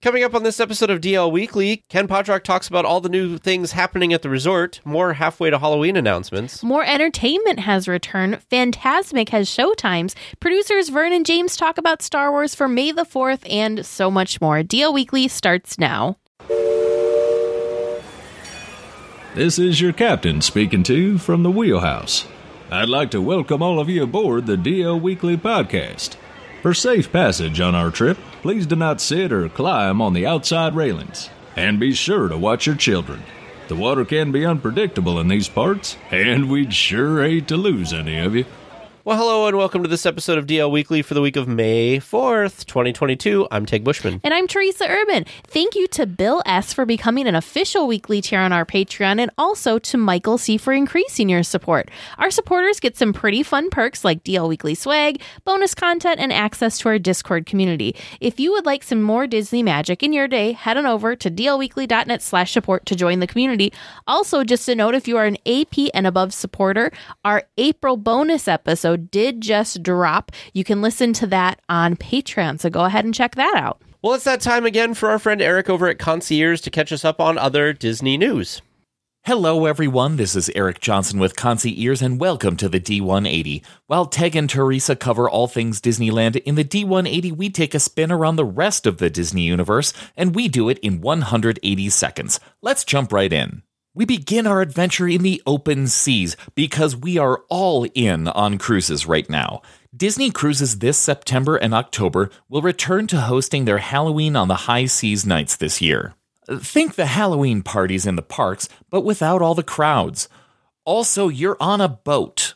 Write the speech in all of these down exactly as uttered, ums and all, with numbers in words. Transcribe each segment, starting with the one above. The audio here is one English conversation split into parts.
Coming up on this episode of D L Weekly, Ken Podrock talks about all the new things happening at the resort, more halfway to Halloween announcements. More entertainment has returned, Fantasmic has showtimes, producers Vern and James talk about Star Wars for May the fourth, and so much more. D L Weekly starts now. This is your captain speaking to you from the wheelhouse. I'd like to welcome all of you aboard the D L Weekly podcast. For safe passage on our trip, please do not sit or climb on the outside railings. And be sure to watch your children. The water can be unpredictable in these parts, and we'd sure hate to lose any of you. Well, hello and welcome to this episode of D L Weekly for the week of May fourth, twenty twenty-two. I'm Tig Bushman. And I'm Teresa Urban. Thank you to Bill S. for becoming an official weekly tier on our Patreon, and also to Michael C. for increasing your support. Our supporters get some pretty fun perks like D L Weekly swag, bonus content, and access to our Discord community. If you would like some more Disney magic in your day, head on over to dlweekly.net slash support to join the community. Also, just a note, if you are an A P and above supporter, our April bonus episode did just drop. You can listen to that on Patreon, so go ahead and check that out. Well, it's that time again for our friend Eric over at Concierge to catch us up on other Disney news. Hello, everyone. This is Eric Johnson with Concierge, and welcome to the D one eighty. While Tig and Teresa cover all things Disneyland, in the D one eighty, we take a spin around the rest of the Disney universe, and we do it in one hundred eighty seconds. Let's jump right in. We begin our adventure in the open seas because we are all in on cruises right now. Disney Cruises this September and October will return to hosting their Halloween on the High Seas nights this year. Think the Halloween parties in the parks, but without all the crowds. Also, you're on a boat.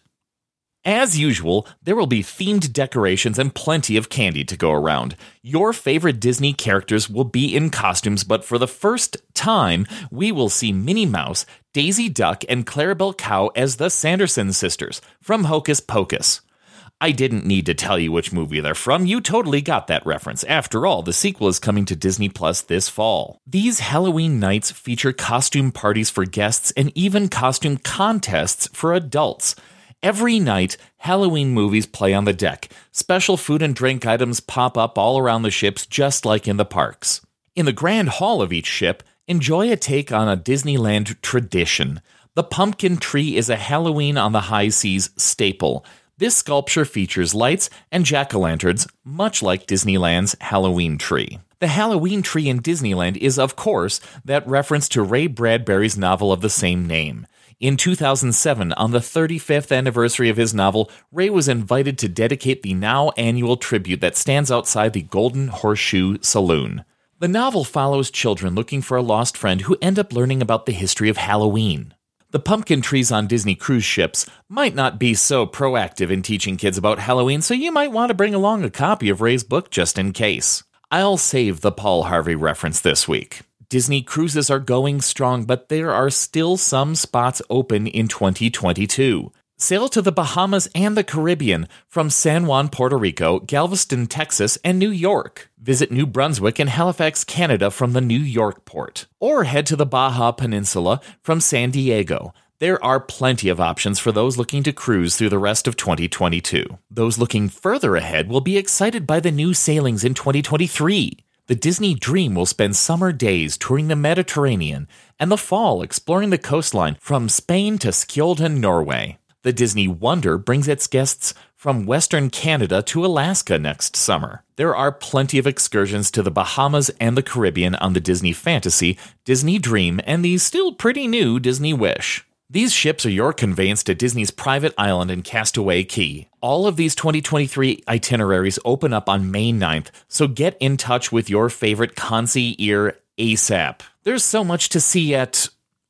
As usual, there will be themed decorations and plenty of candy to go around. Your favorite Disney characters will be in costumes, but for the first time, we will see Minnie Mouse, Daisy Duck, and Clarabelle Cow as the Sanderson sisters from Hocus Pocus. I didn't need to tell you which movie they're from. You totally got that reference. After all, the sequel is coming to Disney Plus this fall. These Halloween nights feature costume parties for guests and even costume contests for adults. Every night, Halloween movies play on the deck. Special food and drink items pop up all around the ships, just like in the parks. In the Grand Hall of each ship, enjoy a take on a Disneyland tradition. The pumpkin tree is a Halloween on the High Seas staple. This sculpture features lights and jack-o'-lanterns, much like Disneyland's Halloween tree. The Halloween tree in Disneyland is, of course, that reference to Ray Bradbury's novel of the same name. In two thousand seven, on the thirty-fifth anniversary of his novel, Ray was invited to dedicate the now annual tribute that stands outside the Golden Horseshoe Saloon. The novel follows children looking for a lost friend who end up learning about the history of Halloween. The pumpkin trees on Disney cruise ships might not be so proactive in teaching kids about Halloween, so you might want to bring along a copy of Ray's book just in case. I'll save the Paul Harvey reference this week. Disney cruises are going strong, but there are still some spots open in twenty twenty-two. Sail to the Bahamas and the Caribbean from San Juan, Puerto Rico, Galveston, Texas, and New York. Visit New Brunswick and Halifax, Canada from the New York port. Or head to the Baja Peninsula from San Diego. There are plenty of options for those looking to cruise through the rest of twenty twenty-two. Those looking further ahead will be excited by the new sailings in twenty twenty-three. The Disney Dream will spend summer days touring the Mediterranean and the fall exploring the coastline from Spain to Skjold, Norway. The Disney Wonder brings its guests from Western Canada to Alaska next summer. There are plenty of excursions to the Bahamas and the Caribbean on the Disney Fantasy, Disney Dream, and the still pretty new Disney Wish. These ships are your conveyance to Disney's private island in Castaway Cay. All of these twenty twenty-three itineraries open up on May ninth, so get in touch with your favorite concierge ASAP. There's so much to see at...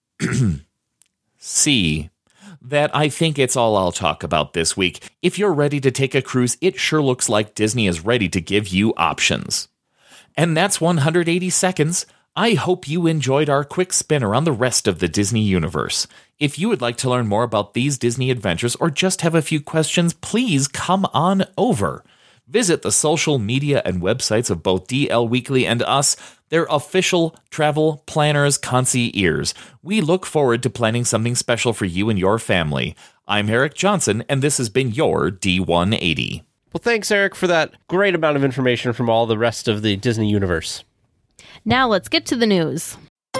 see... that I think it's all I'll talk about this week. If you're ready to take a cruise, it sure looks like Disney is ready to give you options. And that's one hundred eighty seconds. I hope you enjoyed our quick spin around the rest of the Disney universe. If you would like to learn more about these Disney adventures or just have a few questions, please come on over. Visit the social media and websites of both D L Weekly and us. They're official travel planners concierge. We look forward to planning something special for you and your family. I'm Eric Johnson, and this has been your D one eighty. Well, thanks, Eric, for that great amount of information from all the rest of the Disney universe. Now let's get to the news.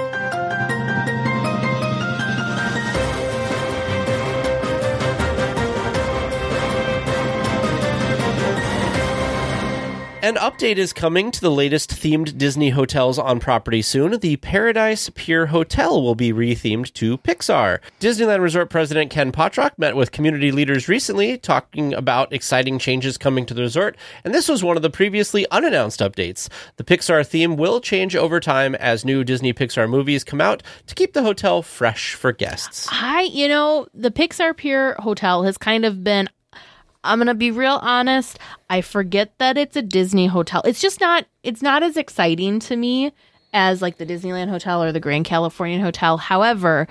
An update is coming to the latest themed Disney hotels on property soon. The Paradise Pier Hotel will be rethemed to Pixar. Disneyland Resort President Ken Potrock met with community leaders recently, talking about exciting changes coming to the resort, and this was one of the previously unannounced updates. The Pixar theme will change over time as new Disney Pixar movies come out to keep the hotel fresh for guests. I, you know, the Pixar Pier Hotel has kind of been, I'm going to be real honest, I forget that it's a Disney hotel. It's just not, it's not as exciting to me as like the Disneyland Hotel or the Grand Californian Hotel. However,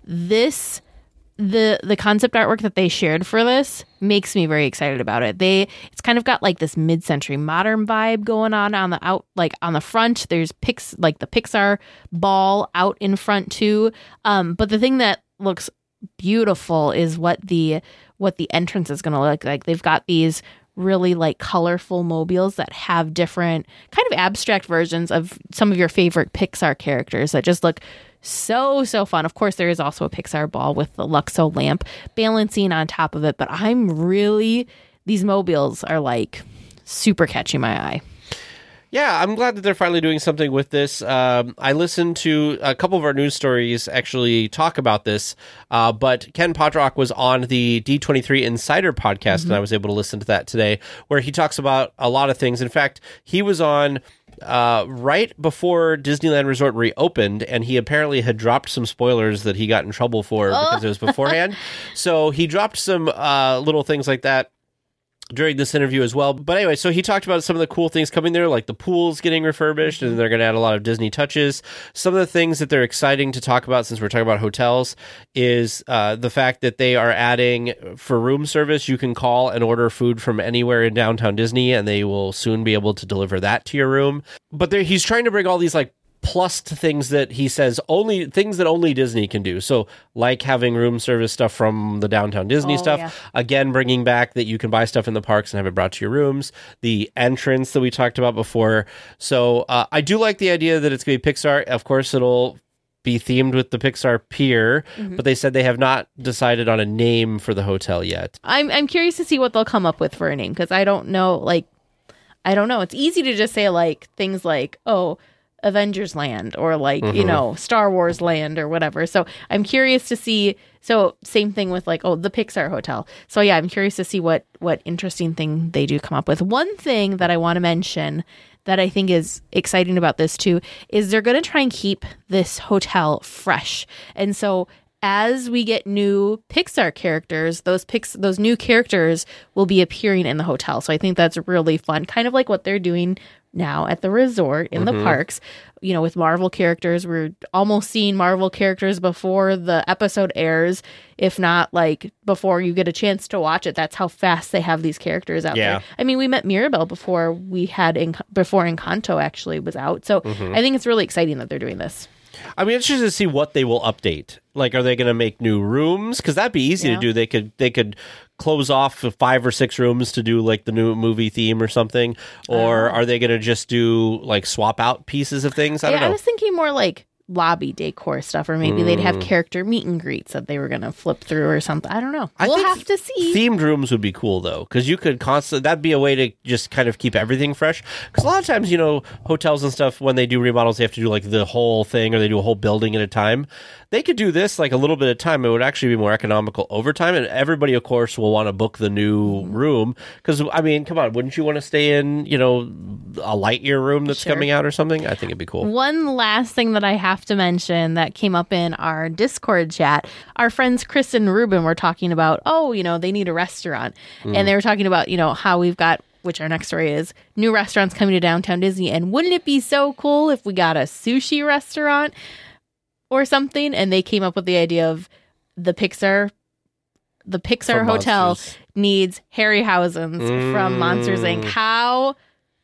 this, the the concept artwork that they shared for this makes me very excited about it. They, it's kind of got like this mid-century modern vibe going on on the out, like on the front. There's Pix, like the Pixar ball out in front too. Um, but the thing that looks beautiful is what the what the entrance is going to look like. They've got these really like colorful mobiles that have different kind of abstract versions of some of your favorite Pixar characters that just look so, so fun. Of course, there is also a Pixar ball with the Luxo lamp balancing on top of it, but I'm really, these mobiles are like super catching my eye. Yeah, I'm glad that they're finally doing something with this. Um, I listened to a couple of our news stories actually talk about this, uh, but Ken Potrock was on the D twenty-three Insider podcast, mm-hmm. and I was able to listen to that today, where he talks about a lot of things. In fact, he was on uh, right before Disneyland Resort reopened, and he apparently had dropped some spoilers that he got in trouble for oh. because it was beforehand. So he dropped some uh, little things like that during this interview as well. But anyway, so he talked about some of the cool things coming there, like the pool's getting refurbished, and they're going to add a lot of Disney touches. Some of the things that they're exciting to talk about, since we're talking about hotels, is uh, the fact that they are adding, for room service, you can call and order food from anywhere in downtown Disney, and they will soon be able to deliver that to your room. But he's trying to bring all these like plus to things that he says only things that only Disney can do. So like having room service stuff from the downtown Disney oh, stuff, yeah. Again, bringing back that you can buy stuff in the parks and have it brought to your rooms, the entrance that we talked about before. So uh, I do like the idea that it's going to be Pixar. Of course, it'll be themed with the Pixar Pier, mm-hmm. but they said they have not decided on a name for the hotel yet. I'm I'm curious to see what they'll come up with for a name, because I don't know, like, I don't know. It's easy to just say like things like, oh, Avengers Land, or like, mm-hmm. you know, Star Wars Land or whatever. So I'm curious to see. So same thing with like, oh, the Pixar Hotel. So yeah, I'm curious to see what, what interesting thing they do come up with. One thing that I want to mention that I think is exciting about this too, is they're going to try and keep this hotel fresh. And so as we get new Pixar characters, those pix- those new characters will be appearing in the hotel. So I think that's really fun. Kind of like what they're doing now at the resort in mm-hmm. the parks, you know, with Marvel characters. We're almost seeing Marvel characters before the episode airs, if not like before you get a chance to watch it. That's how fast they have these characters out yeah. there. I mean, we met Mirabel before we had in, before Encanto actually was out. So mm-hmm. I think it's really exciting that they're doing this. I'm interested to see what they will update. Like, are they going to make new rooms? Because that'd be easy yeah. to do. They could they could close off five or six rooms to do like the new movie theme or something. Or uh, are they going to just do like swap out pieces of things? I don't yeah, know. I was thinking more like lobby decor stuff, or maybe mm. they'd have character meet and greets that they were going to flip through or something. I don't know. I we'll think have to see. Themed rooms would be cool though, because you could constantly, that'd be a way to just kind of keep everything fresh. Because a lot of times, you know, hotels and stuff, when they do remodels, they have to do like the whole thing, or they do a whole building at a time. They could do this like a little bit at a time. It would actually be more economical over time, and everybody, of course, will want to book the new room. Because I mean, come on, wouldn't you want to stay in, you know, a Lightyear room that's sure. coming out or something? I think it'd be cool. One last thing that I have to mention that came up in our Discord chat, our friends Chris and Ruben were talking about, oh, you know, they need a restaurant. Mm. And they were talking about, you know, how we've got, which our next story is, new restaurants coming to downtown Disney. And wouldn't it be so cool if we got a sushi restaurant or something? And they came up with the idea of the Pixar, the Pixar from Hotel Monsters. Needs Harryhausen's mm. from Monsters, Incorporated. How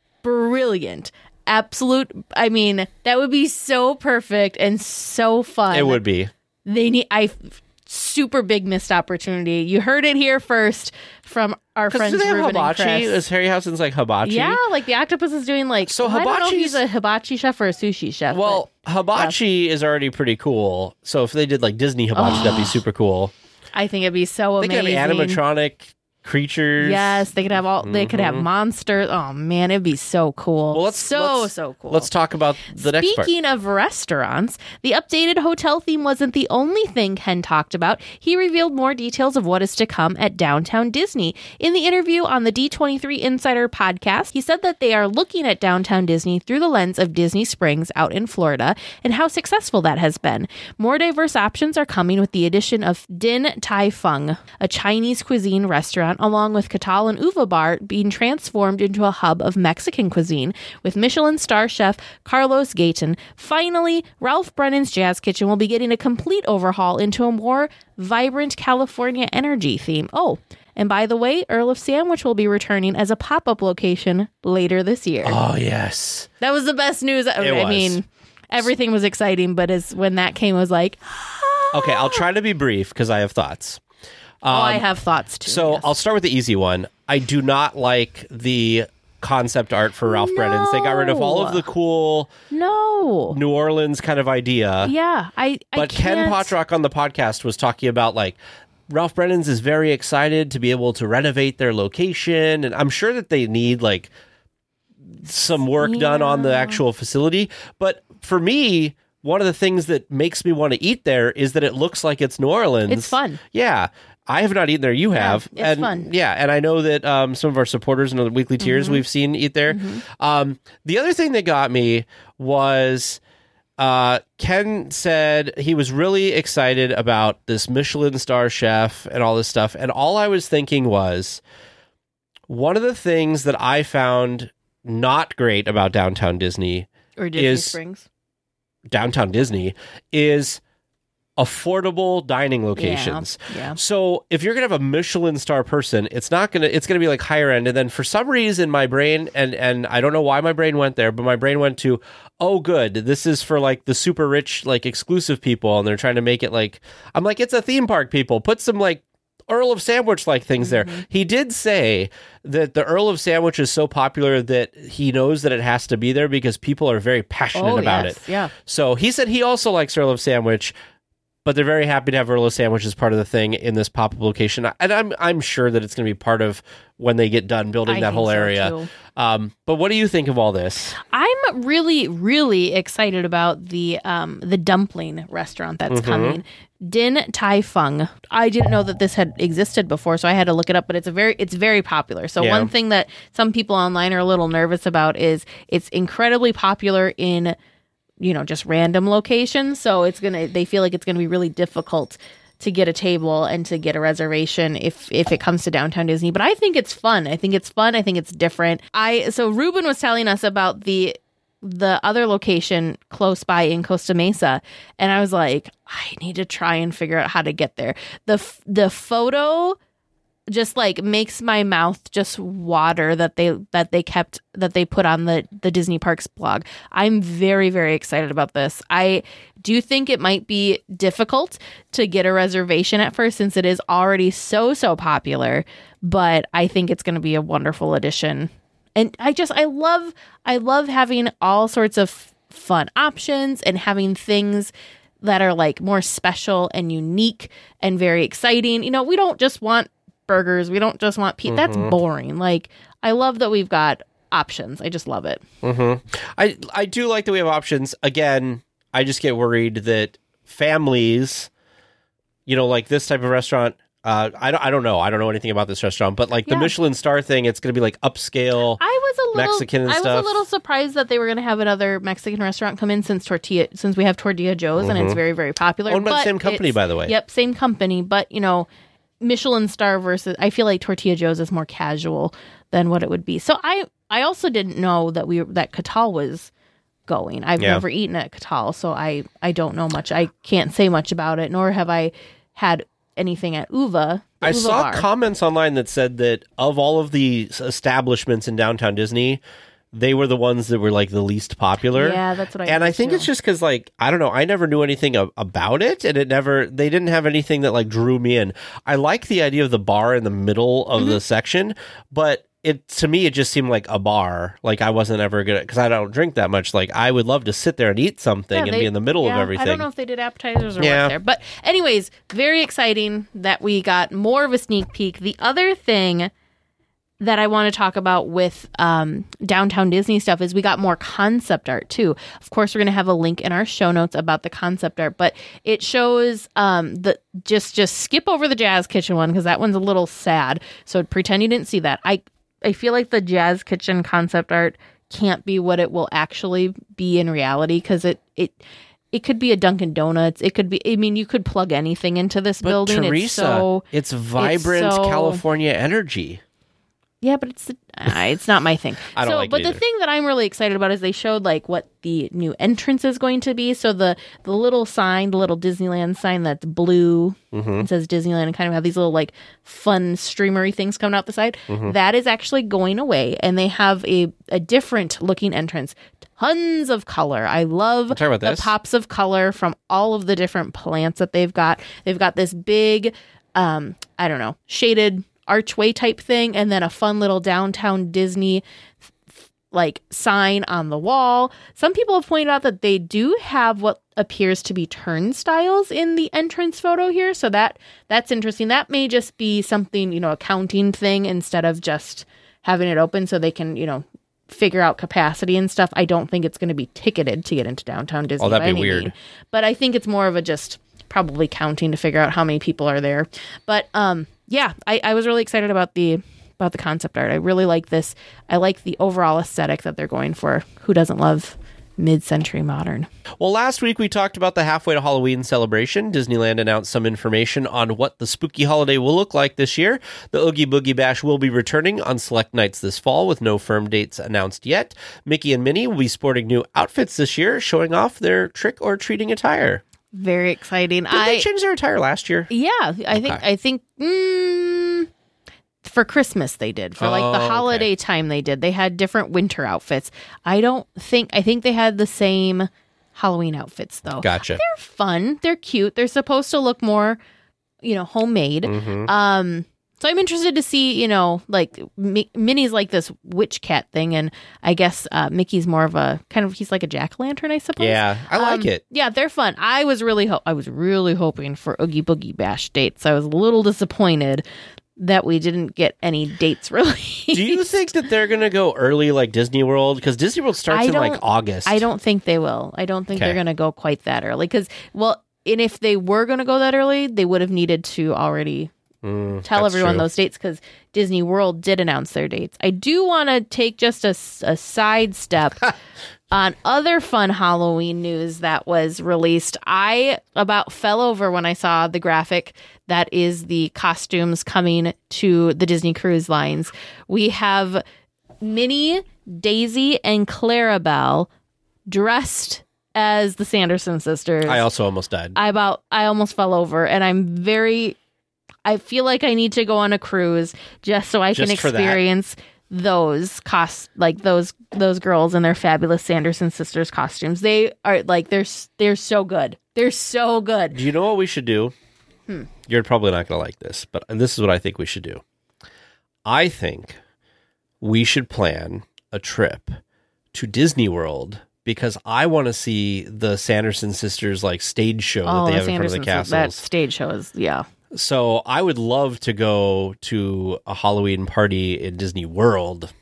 brilliant. Absolute. I mean, that would be so perfect and so fun. It would be. They need. I super big missed opportunity. You heard it here first from our friends do they have Ruben and hibachi? Chris. Is Harryhausen's like hibachi? Yeah, like the octopus is doing like. So well, I don't know if hibachi's- he's a hibachi chef or a sushi chef. Well, hibachi is already pretty cool. So if they did like Disney hibachi, that'd be super cool. but I think it'd be so They amazing. could have animatronic creatures. Yes, they could have all. They could have Mhm. monsters. Oh man, it'd be so cool. Well, let's so let's, so cool. Let's talk about the next part. Speaking of restaurants, the updated hotel theme wasn't the only thing Ken talked about. He revealed more details of what is to come at Downtown Disney. In the interview on the D twenty-three Insider podcast, he said that they are looking at Downtown Disney through the lens of Disney Springs out in Florida and how successful that has been. More diverse options are coming with the addition of Din Tai Fung, a Chinese cuisine restaurant, along with Katal and Uva Bar being transformed into a hub of Mexican cuisine with Michelin star chef Carlos Gayton. Finally, Ralph Brennan's Jazz Kitchen will be getting a complete overhaul into a more vibrant California energy theme. Oh, and by the way, Earl of Sandwich will be returning as a pop-up location later this year. Oh, yes. That was the best news. I, I was. mean, everything was exciting, but as when that came, I was like, Okay, I'll try to be brief because I have thoughts. oh, I have thoughts too. So yes. I'll start with the easy one. I do not like the concept art for Ralph Brennan's. They got rid of all of the cool no. New Orleans kind of idea. Yeah, I. I But Ken can't- Potrock on the podcast was talking about like Ralph Brennan's is very excited to be able to renovate their location, and I'm sure that they need like some work done on the Yeah. actual facility. But for me, one of the things that makes me want to eat there is that it looks like it's New Orleans. It's fun. Yeah. I have not eaten there. You have. it's and, fun. Yeah. And I know that um, some of our supporters in the weekly tiers Mm-hmm. we've seen eat there. Um, the other thing that got me was uh, Ken said he was really excited about this Michelin star chef and all this stuff. And all I was thinking was one of the things that I found not great about Downtown Disney, or Disney is- Springs. Downtown Disney, is affordable dining locations. Yeah. So if you're gonna have a Michelin star person, it's not gonna it's gonna be like higher end. And then for some reason my brain and and I don't know why my brain went there, but my brain went to, oh good, this is for like the super rich, like exclusive people, and they're trying to make it like I'm like, it's a theme park, people. Put some like Earl of Sandwich like things there. He did say that the Earl of Sandwich is so popular that he knows that it has to be there because people are very passionate Oh, about yes. it. Yeah. So he said he also likes Earl of Sandwich, but they're very happy to have Earl of Sandwich as part of the thing in this pop-up location. And I'm I'm sure that it's going to be part of when they get done building I that think whole so, area. too. Um, but what do you think of all this? I'm really, really excited about the um the dumpling restaurant that's Mm-hmm. coming. Din Tai Fung. I didn't know that this had existed before, so I had to look it up. But it's a very, it's very popular. So Yeah. one thing that some people online are a little nervous about is it's incredibly popular in, you know, just random locations. So it's gonna, they feel like it's gonna be really difficult to get a table and to get a reservation if if it comes to Downtown Disney. But I think it's fun. I think it's fun. I think it's different. I so Ruben was telling us about the the other location close by in Costa Mesa, and I was like, I need to try and figure out how to get there. The f- the photo just like makes my mouth just water that they that they kept that they put on the the Disney Parks blog. I'm very very excited about this. I do think it might be difficult to get a reservation at first since it is already so so popular, but I think it's going to be a wonderful addition. And I just I love I love having all sorts of fun options and having things that are like more special and unique and very exciting. You know, we don't just want burgers. We don't just want pizza. That's boring. Like, I love that we've got options. I just love it. Mm-hmm. I I do like that we have options. Again, I just get worried that families, you know, like this type of restaurant. Uh, I don't. I don't know. I don't know anything about this restaurant, but like the Yeah. Michelin star thing, it's going to be like upscale. I was a little Mexican and I was stuff. a little surprised that they were going to have another Mexican restaurant come in since Tortilla since we have Tortilla Joe's and it's very very popular. Mm-hmm. Owned by the But same company, it's- by the way. Yep, same company. But you know, Michelin star versus I feel like Tortilla Joe's is more casual than what it would be. So I I also didn't know that we that Catal was going. I've Yeah. never eaten at Catal, so I I don't know much. I can't say much about it, nor have I had anything at Uva. the I Uva saw bar. comments online that said that of all of the s- establishments in downtown Disney, they were the ones that were like the least popular. Yeah, that's what I And I heard, think too. it's just because like, I don't know, I never knew anything a- about it, and it never, they didn't have anything that like drew me in. I like the idea of the bar in the middle of Mm-hmm. the section, but it, to me, it just seemed like a bar. Like I wasn't ever gonna, because I don't drink that much. Like I would love to sit there and eat something Yeah, and they- be in the middle yeah, of everything. I don't know if they did appetizers or Yeah. what there. But anyways, very exciting that we got more of a sneak peek. The other thing that I want to talk about with um, Downtown Disney stuff is we got more concept art too. Of course, we're going to have a link in our show notes about the concept art, but it shows um, the just just skip over the Jazz Kitchen one because that one's a little sad. So pretend you didn't see that. I I feel like the Jazz Kitchen concept art can't be what it will actually be in reality because it it. It could be a Dunkin' Donuts. It could be. I mean, you could plug anything into this But building. Teresa, it's so it's vibrant so- California energy. yeah, but it's uh, it's not my thing. I don't so, like it but the either. thing that I'm really excited about is they showed like what the new entrance is going to be. So the the little sign, the little Disneyland sign that's blue, Mm-hmm. it says Disneyland, and kind of have these little like fun streamery things coming out the side. Mm-hmm. That is actually going away, and they have a a different looking entrance. Tons of color. I love talking about the this? pops of color from all of the different plants that they've got. They've got this big, um, I don't know, shaded archway type thing, and then a fun little downtown Disney like sign on the wall. Some people have pointed out that they do have what appears to be turnstiles in the entrance photo here, so that that's interesting. That may just be something, you know, a counting thing instead of just having it open so they can, you know, figure out capacity and stuff. I don't think it's going to be ticketed to get into downtown Disney. Oh, that'd by be any weird. mean. But I think it's more of a just probably counting to figure out how many people are there. But um, yeah, I, I was really excited about the about the concept art. I really like this. I like the overall aesthetic that they're going for. Who doesn't love mid-century modern? Well, last week we talked about the Halfway to Halloween celebration. Disneyland announced some information on what the spooky holiday will look like this year. The Oogie Boogie Bash will be returning on select nights this fall with no firm dates announced yet. Mickey and Minnie will be sporting new outfits this year, showing off their trick-or-treating attire. Very exciting. Did I they change their attire last year? yeah, I think Okay. I think mm, for Christmas they did. For like Oh, the okay. holiday time they did. They had different winter outfits. I don't think I think they had the same Halloween outfits though. Gotcha. They're fun. They're cute. They're supposed to look more, you know, homemade. Mhm. Um, so I'm interested to see, you know, like Mi- Minnie's like this witch cat thing, and I guess uh, Mickey's more of a kind of he's like a jack o' lantern, I suppose. Yeah, I like Um, it. Yeah, they're fun. I was really ho- I was really hoping for Oogie Boogie Bash dates. I was a little disappointed that we didn't get any dates released. Do you think that they're going to go early like Disney World? Because Disney World starts I in like don't- August. I don't think they will. I don't think Okay. they're going to go quite that early. Because, well, and if they were going to go that early, they would have needed to already Mm, tell that's everyone true. those dates because Disney World did announce their dates. I do want to take just a, s- a side step on other fun Halloween news that was released. I about fell over when I saw the graphic that is the costumes coming to the Disney Cruise Lines. We have Minnie, Daisy, and Clarabelle dressed as the Sanderson sisters. I also almost died. I about I almost fell over, and I'm very. I feel like I need to go on a cruise just so I can Just for that? experience those cost like those those girls in their fabulous Sanderson sisters costumes. They are like they're s- they're so good. They're so good. Do you know what we should do? Hmm. You're probably not going to like this, but this is what I think we should do. I think we should plan a trip to Disney World because I want to see the Sanderson sisters like stage show that Oh, they the have in front of the Sandersons, that castles. stage show is yeah. So I would love to go to a Halloween party in Disney World.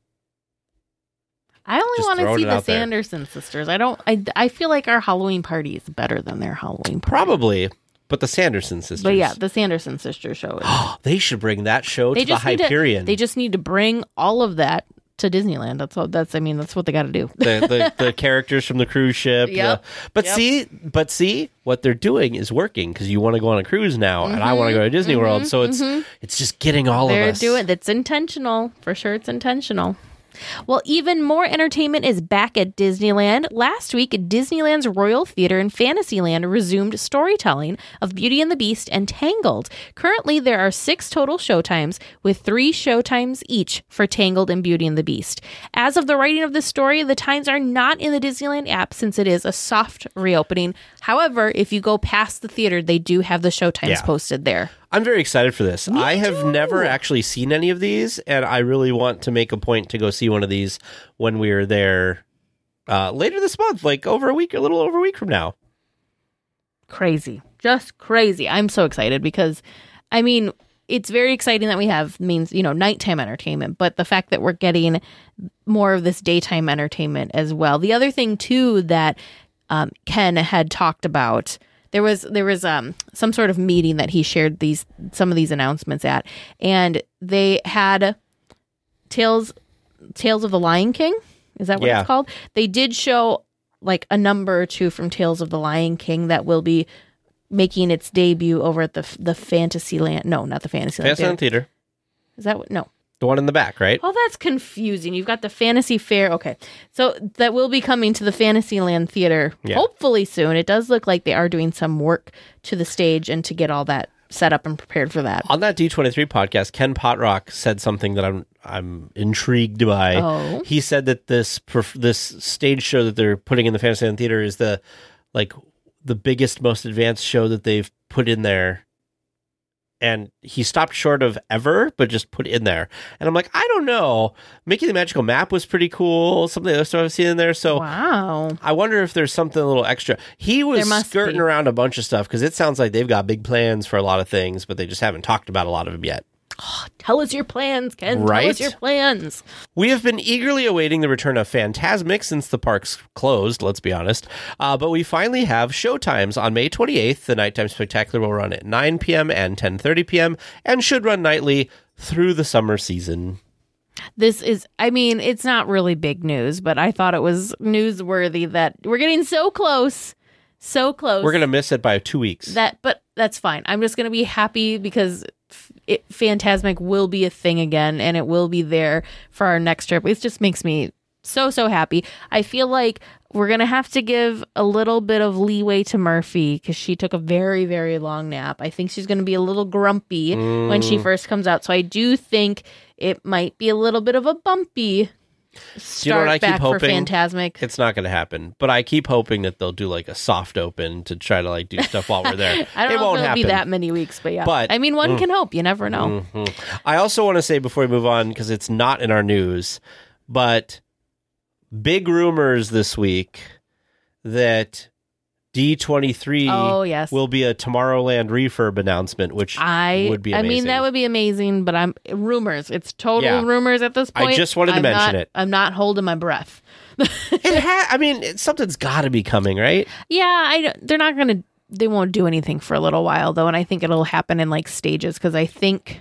I only Just want to throwing see it the out there. Sanderson sisters. I don't. I, I feel like our Halloween party is better than their Halloween party. Probably, but the Sanderson sisters. But yeah, the Sanderson sisters show is they should bring that show they to the just need to, Hyperion. they just need to bring all of that to Disneyland. That's what that's I mean that's what they got to do. the, the the characters from the cruise ship. Yep. the- but Yep. see, but see, what they're doing is working because you want to go on a cruise now, and I want to go to Disney World. So it's it's just getting all Mm-hmm, They're of us. doing that's intentional for sure. It's intentional. Well, even more entertainment is back at Disneyland. Last week, Disneyland's Royal Theater in Fantasyland resumed storytelling of Beauty and the Beast and Tangled. Currently, there are six total showtimes, with three showtimes each for Tangled and Beauty and the Beast. As of the writing of this story, the times are not in the Disneyland app since it is a soft reopening. However, if you go past the theater, they do have the showtimes Yeah. posted there. I'm very excited for this. Me I have too. never actually seen any of these, and I really want to make a point to go see one of these when we're there uh, later this month, like over a week, a little over a week from now. Crazy. Just crazy. I'm so excited because, I mean, it's very exciting that we have means, you know, nighttime entertainment, but the fact that we're getting more of this daytime entertainment as well. The other thing, too, that um, Ken had talked about, there was there was um, some sort of meeting that he shared these some of these announcements at, and they had Tales Tales of the Lion King. Is that what Yeah. it's called? They did show like a number or two from Tales of the Lion King that will be making its debut over at the the Fantasyland. No, not the Fantasyland. Fantasyland Fair. Theater, Is that what? No. the one in the back, right? Oh, that's confusing. You've got the Fantasy Fair. Okay. So that will be coming to the Fantasyland Theater Yeah. hopefully soon. It does look like they are doing some work to the stage and to get all that set up and prepared for that. On that D twenty-three podcast, Ken Potrock said something that I'm I'm intrigued by. Oh. He said that this perf- this stage show that they're putting in the Fantasyland Theater is the like the biggest, most advanced show that they've put in there. And he stopped short of ever, but just put in there. And I'm like, I don't know. Mickey the Magical Map was pretty cool. Some of the other stuff I've seen in there. So Wow. I wonder if there's something a little extra. He was There must skirting be. around a bunch of stuff because it sounds like they've got big plans for a lot of things, but they just haven't talked about a lot of them yet. Tell us your plans, Ken. Right? Tell us your plans. We have been eagerly awaiting the return of Fantasmic since the park's closed, let's be honest. Uh, but we finally have showtimes on May twenty-eighth. The Nighttime Spectacular will run at nine p.m. and ten thirty p.m. and should run nightly through the summer season. This is, I mean, it's not really big news, but I thought it was newsworthy that we're getting so close, so close. We're going to miss it by two weeks. that, but that's fine. I'm just going to be happy because it, Fantasmic will be a thing again, and it will be there for our next trip. It just makes me so, so happy. I feel like we're going to have to give a little bit of leeway to Murphy because she took a very, very long nap. I think she's going to be a little grumpy Mm. when she first comes out. So I do think it might be a little bit of a bumpy start you know what I keep back for hoping? Fantasmic. It's not going to happen, but I keep hoping that they'll do like a soft open to try to like do stuff while we're there. I don't it know won't if it'll happen. be that many weeks, but yeah. But- I mean, one can hope. You never know. Mhm. I also want to say before we move on, because it's not in our news, but big rumors this week that D twenty-three Oh, yes. will be a Tomorrowland refurb announcent, which I would be I amazing. mean, that would be amazing, but I'm rumors. It's total Yeah. rumors at this I point. just wanted to I'm mention not- it. I'm not holding my breath. It ha- I mean, it, something's got to be coming, right? Yeah, I don't- they're not going to they won't do anything for a little while though, and I think it'll happen in like stages because I think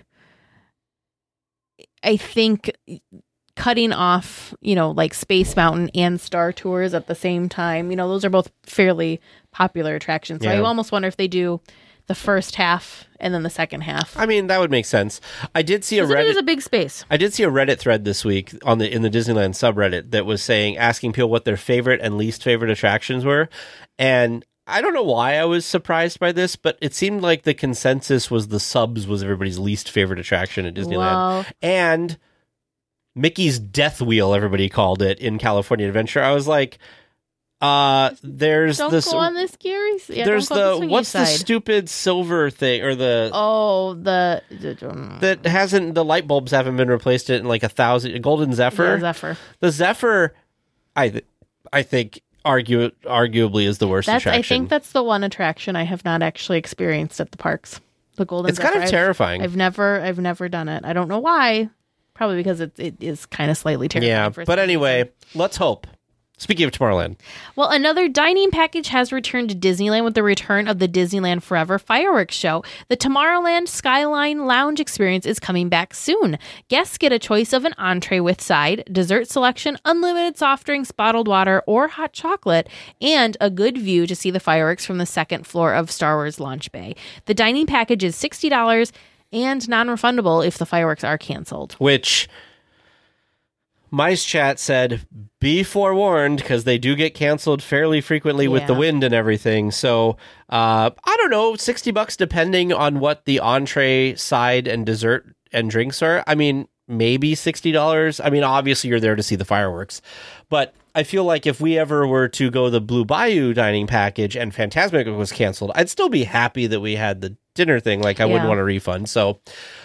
I think cutting off, you know, like Space Mountain and Star Tours at the same time, you know, those are both fairly popular attractions. So I Yeah. almost wonder if they do the first half and then the second half. I mean, that would make sense. I did see a Because it Reddit. is a big space. I did see a Reddit thread this week on the in the Disneyland subreddit that was saying asking people what their favorite and least favorite attractions were, and I don't know why I was surprised by this, but it seemed like the consensus was the subs was everybody's least favorite attraction at Disneyland, Well- and Mickey's Death Wheel, everybody called it in California Adventure. I was like, uh, there's Don't this. go on the scary. Yeah, there's don't go the the swingy what's the side. stupid silver thing or the Oh, the that hasn't the light bulbs haven't been replaced in like a thousand Golden Zephyr. Yeah, Zephyr. The Zephyr, I th- I think argue arguably is the worst That's. attraction. I think that's the one attraction I have not actually experienced at the parks. The Golden. It's kind Zephyr. of I've- terrifying. I've never. I've never done it. I don't know why. Probably because it it is kind of slightly terrifying. yeah, for but some anyway, reason. let's hope. Speaking of Tomorrowland, Well, another dining package has returned to Disneyland with the return of the Disneyland Forever fireworks show. The Tomorrowland Skyline Lounge experience is coming back soon. Guests get a choice of an entree with side, dessert selection, unlimited soft drinks, bottled water, or hot chocolate, and a good view to see the fireworks from the second floor of Star Wars Launch Bay. The dining package is sixty dollars and non-refundable if the fireworks are canceled. which Mice Chat said, be forewarned, because they do get canceled fairly frequently with the Yeah. wind and everything. So, uh, I don't know, sixty bucks depending on what the entree, side, and dessert and drinks are. I mean, maybe sixty dollars. I mean, obviously you're there to see the fireworks. But I feel like if we ever were to go the Blue Bayou dining package and Phantasmic was canceled, I'd still be happy that we had the dinner thing. Like, I Yeah. wouldn't want a refund. So,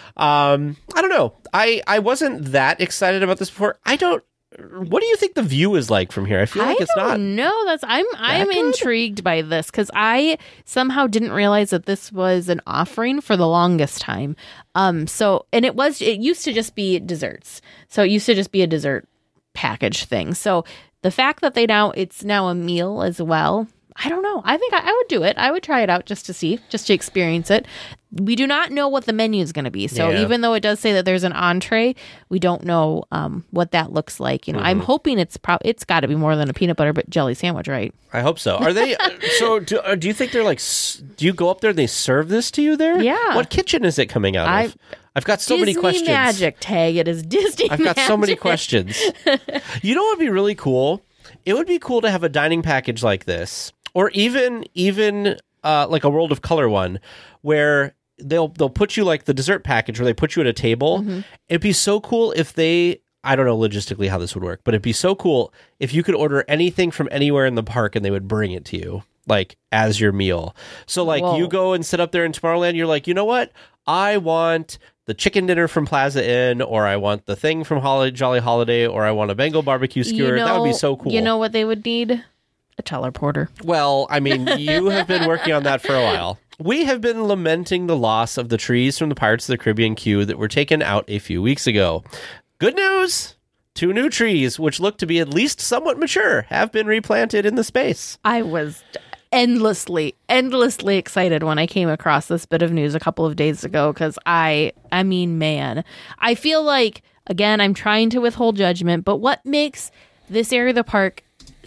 um, I don't know. I, I wasn't that excited about this before. I don't. What do you think the view is like from here? I feel like I it's not. don't know. That's I'm I'm good? intrigued by this because I somehow didn't realize that this was an offering for the longest time. Um. So and it was it used to just be desserts. So it used to just be a dessert package thing. So the fact that they now it's now a meal as well. I don't know. I think I, I would do it. I would try it out just to see, just to experience it. We do not know what the menu is going to be. So Yeah. even though it does say that there's an entree, we don't know um, what that looks like. You know, I'm hoping it's pro- it's got to be more than a peanut butter but jelly sandwich, right? I hope so. Are they? so do, uh, do you think they're like? s- Do you go up there and they serve this to you there? Yeah. What kitchen is it coming out I- of? I've got so Disney many questions. magic tag. It is Disney. I've got so many magic. questions. You know what would be really cool? It would be cool to have a dining package like this, or even even uh, like a World of Color one, where they'll they'll put you like the dessert package where they put you at a table. Mm-hmm. It'd be so cool if they. I don't know logistically how this would work, but it'd be so cool if you could order anything from anywhere in the park and they would bring it to you, like as your meal. So like Whoa. you go and sit up there in Tomorrowland, you're like, you know what? I want the chicken dinner from Plaza Inn, or I want the thing from Holiday, Jolly Holiday, or I want a Bengal barbecue skewer. You That would be know- so cool. You know what they would need? A teleporter. Well, I mean, you have been working on that for a while. We have been lamenting the loss of the trees from the Pirates of the Caribbean queue that were taken out a few weeks ago. Good news! Two new trees, which look to be at least somewhat mature, have been replanted in the space. I was endlessly, endlessly excited when I came across this bit of news a couple of days ago because I, I mean, man, I feel like, again, I'm trying to withhold judgment, but what makes this area of the park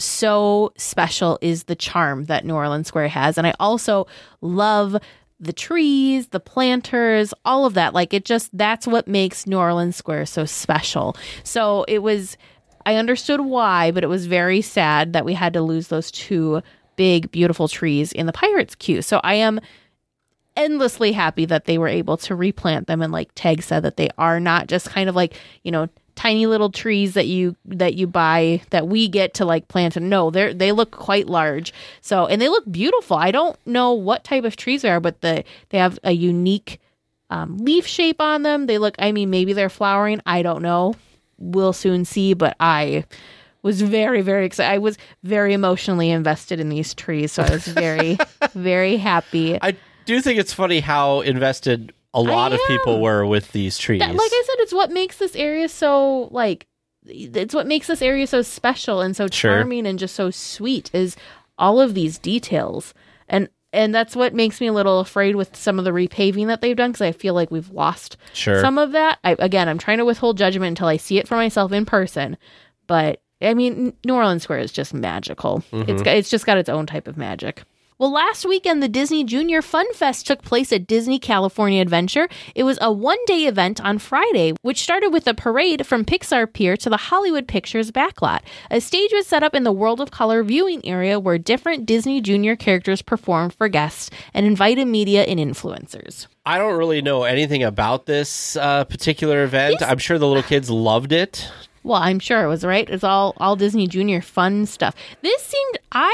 so special is the charm that New Orleans Square has. And I also love the trees, the planters, all of that. Like it just, that's what makes New Orleans Square so special. So it was, I understood why, but it was very sad that we had to lose those two big, beautiful trees in the Pirates queue. So I am endlessly happy that they were able to replant them. And like Tag said, that they are not just kind of like, you know, tiny little trees that you that you buy that we get to like plant. And no, they're they look quite large. So and they look beautiful. I don't know what type of trees they are, but the they have a unique um, leaf shape on them. They look, I mean, maybe they're flowering. I don't know. We'll soon see. But I was very, very excited. I was very emotionally invested in these trees. So I was very, very happy. I do think it's funny how invested a lot of people am. were with these trees. That, like I said, it's what makes this area so like it's what makes this area so special and so Sure. charming and just so sweet is all of these details. And and that's what makes me a little afraid with some of the repaving that they've done because I feel like we've lost Sure. some of that. I, again, I'm trying to withhold judgment until I see it for myself in person. But I mean, New Orleans Square is just magical. Mm-hmm. It's got, it's just got its own type of magic. Well, last weekend, the Disney Junior Fun Fest took place at Disney California Adventure. It was a one-day event on Friday, which started with a parade from Pixar Pier to the Hollywood Pictures backlot. A stage was set up in the World of Color viewing area where different Disney Junior characters performed for guests and invited media and influencers. I don't really know anything about this uh, particular event. This- I'm sure the little kids loved it. Well, I'm sure it was, right? It's all, all Disney Junior fun stuff. This seemed... I...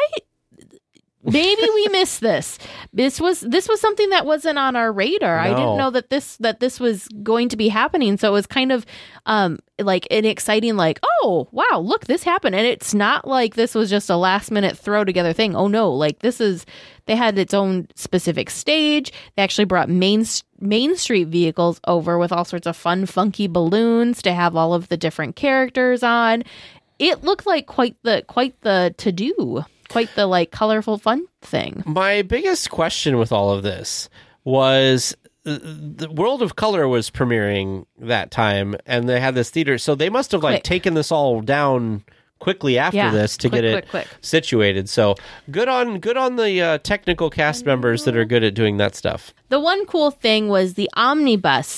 Maybe we missed this. This was this was something that wasn't on our radar. I No. didn't know that this that this was going to be happening. So it was kind of um like an exciting like, oh wow, look, this happened. And it's not like this was just a last minute throw together thing. Oh no, like this is they had its own specific stage. They actually brought main Main Street vehicles over with all sorts of fun, funky balloons to have all of the different characters on. It looked like quite the quite the to do. Quite the like colorful fun thing. My biggest question with all of this was uh, the World of Color was premiering that time, and they had this theater, so they must have like Quick. taken this all down quickly after Yeah, this to quick, get it quick, quick. situated. So good on good on the uh, technical cast members that are good at doing that stuff. The one cool thing was the omnibus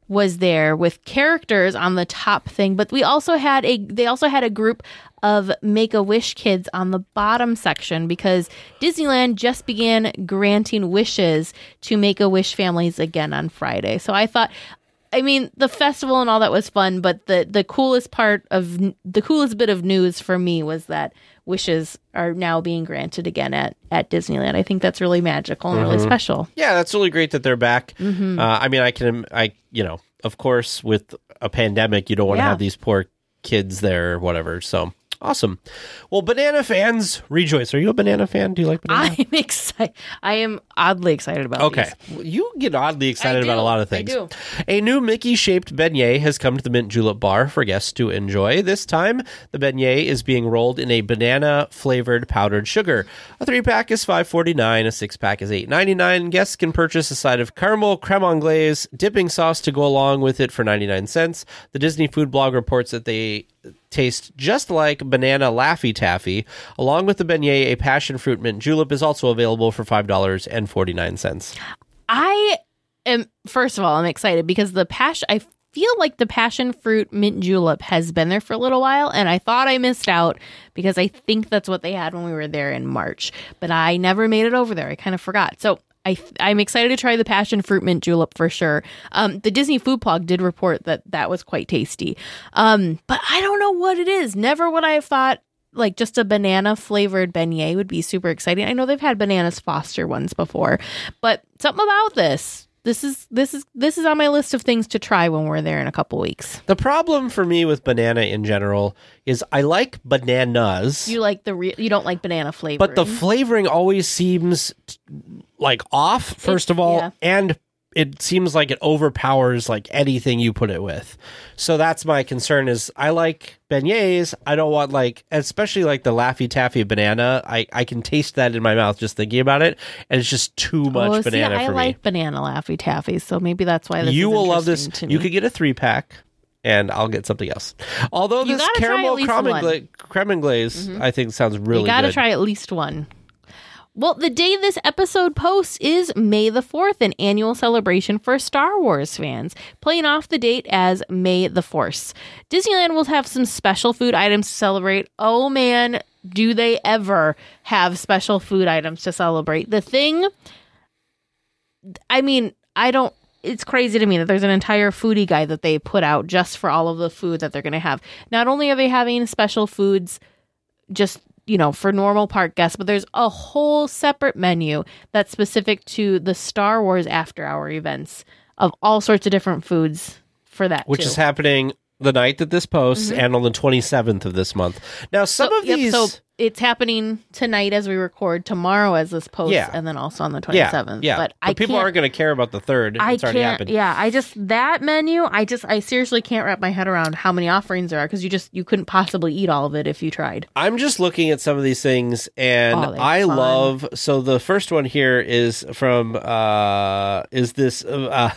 was there with characters on the top thing, but we also had a they also had a group of Make-A-Wish kids on the bottom section because Disneyland just began granting wishes to Make-A-Wish families again on Friday. So I thought, I mean, the festival and all that was fun, but the the coolest part of the coolest bit of news for me was that wishes are now being granted again at, at Disneyland. I think that's really magical and mm-hmm. really special. Yeah, that's really great that they're back. Mm-hmm. Uh, I mean, I can, I, you know, of course, with a pandemic, you don't want to yeah. have these poor kids there or whatever. So awesome. Well, banana fans, rejoice. Are you a banana fan? Do you like banana? I'm excited. I am oddly excited about okay. these. Well, you get oddly excited I about do. a lot of things. I do. A new Mickey-shaped beignet has come to the Mint Julep Bar for guests to enjoy. This time, the beignet is being rolled in a banana-flavored powdered sugar. A three-pack is five dollars and forty-nine cents. A six-pack is eight dollars and ninety-nine cents. Guests can purchase a side of caramel creme anglaise dipping sauce to go along with it for ninety-nine cents. The Disney Food Blog reports that they taste just like banana Laffy Taffy. Along with the beignet, a passion fruit mint julep is also available for five dollars and forty-nine cents. I am, first of all, I'm excited because the passion, I feel like the passion fruit mint julep has been there for a little while, and I thought I missed out because I think that's what they had when we were there in March, but I never made it over there. I kind of forgot. So I, I'm excited to try the passion fruit mint julep for sure. Um, the Disney Food Blog did report that that was quite tasty. Um, but I don't know what it is. Never would I have thought like just a banana flavored beignet would be super exciting. I know they've had Bananas Foster ones before, but something about this. This is this is this is on my list of things to try when we're there in a couple weeks. The problem for me with banana in general is I like bananas. You like the re- you don't like banana flavoring. But the flavoring always seems t- like off, first It's, of all, yeah. and it seems like it overpowers like anything you put it with. So that's my concern is I like beignets. I don't want like, especially like the Laffy Taffy banana. I, I can taste that in my mouth just thinking about it. And it's just too much oh, banana see, I for like me. banana Laffy Taffy. So maybe that's why this You is will love this. interesting to me. You could get a three pack and I'll get something else. Although You this gotta try caramel at least creme one. anglaise, creme anglaise I think sounds really You gotta good. try at least one. Well, the day this episode posts is May the fourth, an annual celebration for Star Wars fans, playing off the date as May the Force. Disneyland will have some special food items to celebrate. Oh man, do they ever have special food items to celebrate. The thing, I mean, I don't, it's crazy to me that there's an entire foodie guide that they put out just for all of the food that they're going to have. Not only are they having special foods just you know, for normal park guests, but there's a whole separate menu that's specific to the Star Wars after hour events of all sorts of different foods for that, Which too. is happening the night that this posts Mm-hmm. and on the twenty-seventh of this month. Now, some so, of yep, these... so it's happening tonight as we record, tomorrow as this posts, Yeah. and then also on the yeah, twenty-seventh. yeah. But, But I people can't, aren't going to care about the third. I It's already can't, happened. yeah, I just, that menu, I just, I seriously can't wrap my head around how many offerings there are, because you just, you couldn't possibly eat all of it if you tried. I'm just looking at some of these things, and Oh, they're I fun. love... So the first one here is from... Uh, is this... Uh,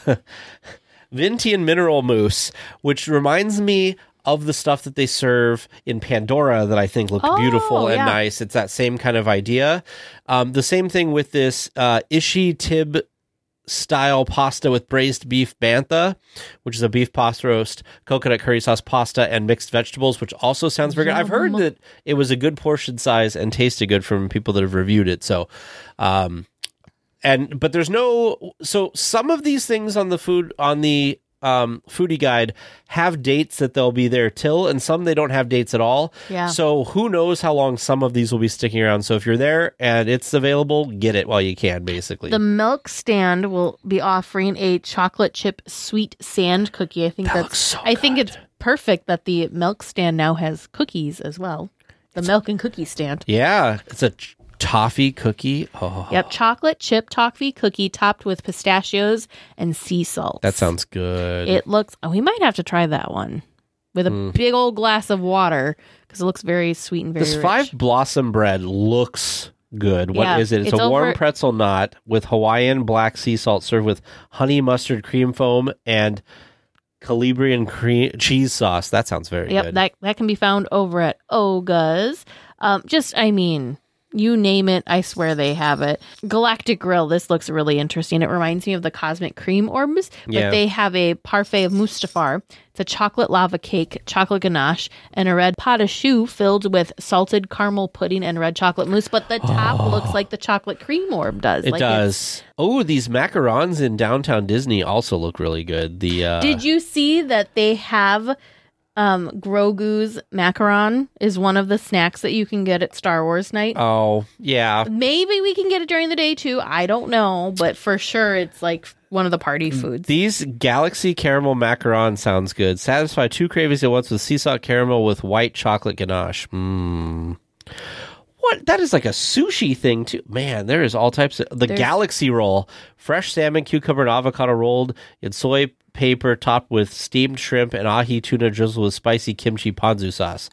Vintian Mineral Mousse, which reminds me of the stuff that they serve in Pandora that I think look Oh, beautiful and yeah. nice. It's that same kind of idea. Um, the same thing with this uh, Ishi Tib style pasta with braised beef bantha, which is a beef pasta roast, coconut curry sauce pasta, and mixed vegetables, which also sounds very good. I've heard Yum. that it was a good portion size and tasted good from people that have reviewed it. So, um, and but there's no so some of these things on the food on the um foodie guide have dates that they'll be there till, and some they don't have dates at all. Yeah. So who knows how long some of these will be sticking around. So if you're there and it's available, get it while you can, basically. The milk stand will be offering a chocolate chip sweet sand cookie. I think That that's looks so I think good. it's perfect that the milk stand now has cookies as well. The milk and cookie stand. Yeah, it's a ch- toffee cookie. Oh, Yep, chocolate chip toffee cookie topped with pistachios and sea salt. that sounds good. It looks. Oh, we might have to try that one with a Mm. big old glass of water because it looks very sweet and very This rich. five blossom bread looks good. What is Yeah, it? It's, it's a warm over- pretzel knot with Hawaiian black sea salt served with honey mustard cream foam and Calabrian cream cheese sauce. That sounds very Yep, good. that that can be found over at Oga's. Um, just, I mean, You name it, I swear they have it. Galactic Grill, this looks really interesting. It reminds me of the Cosmic Cream Orbs, but Yeah. they have a parfait of Mustafar. It's a chocolate lava cake, chocolate ganache, and a red pot of choux filled with salted caramel pudding and red chocolate mousse, but the top looks like the chocolate cream orb does. It like does. Oh, these macarons in downtown Disney also look really good. The uh, Did you see that they have um, Grogu's macaron is one of the snacks that you can get at Star Wars night? Oh, yeah. Maybe we can get it during the day too. I don't know, but for sure it's like one of the party foods. These Galaxy Caramel Macaron sounds good. Satisfy two cravings at once with sea salt caramel with white chocolate ganache. Mmm. What? That is like a sushi thing too. Man, there is all types of... The There's- Galaxy Roll. Fresh salmon, cucumber, and avocado rolled in soy paper topped with steamed shrimp and ahi tuna drizzled with spicy kimchi ponzu sauce.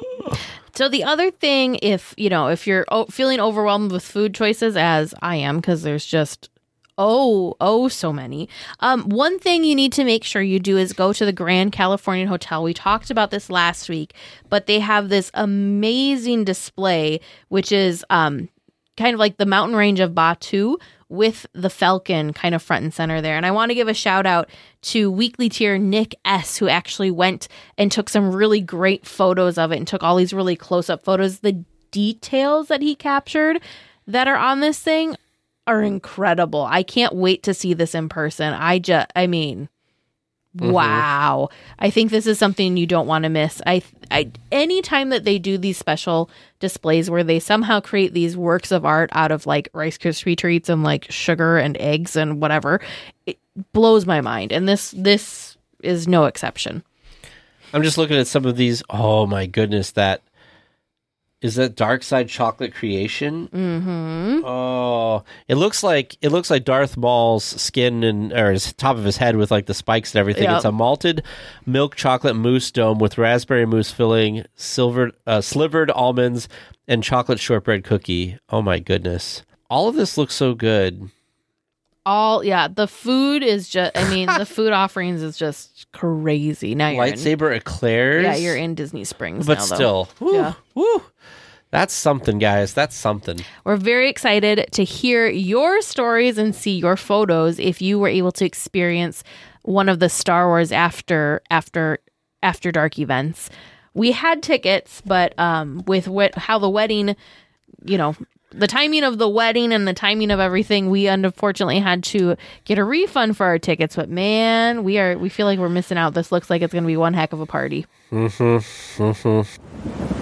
So the other thing, if you know, if you're o- feeling overwhelmed with food choices, as I am, because there's just oh oh so many. Um, one thing you need to make sure you do is go to the Grand Californian Hotel. We talked about this last week, but they have this amazing display, which is um kind of like the mountain range of Batu with the Falcon kind of front and center there. And I want to give a shout out to weekly tier Nick S, who actually went and took some really great photos of it and took all these really close up photos. The details that he captured that are on this thing are incredible. I can't wait to see this in person. I just, I mean, Mhm. wow. I think this is something you don't want to miss. I, I, anytime that they do these special displays where they somehow create these works of art out of like Rice Krispie treats and like sugar and eggs and whatever, it blows my mind. And this, this is no exception. I'm just looking at some of these. Oh my goodness, that is that Dark Side Chocolate Creation. Mm-hmm. Oh, it looks like it looks like Darth Maul's skin and or his top of his head with like the spikes and everything. Yep. It's a malted milk chocolate mousse dome with raspberry mousse filling, silvered uh, slivered almonds, and chocolate shortbread cookie. Oh my goodness, all of this looks so good. All, yeah, the food is just, I mean, the food offerings is just crazy. Now you're in, Lightsaber eclairs. yeah, you're in Disney Springs but now, though. still, woo, Yeah. woo. That's something, guys. That's something. We're very excited to hear your stories and see your photos if you were able to experience one of the Star Wars after after after dark events. We had tickets, but um, with what how the wedding, you know, the timing of the wedding and the timing of everything, we unfortunately had to get a refund for our tickets. But man, we are we feel like we're missing out. This looks like it's going to be one heck of a party. Mm-hmm. Mm-hmm.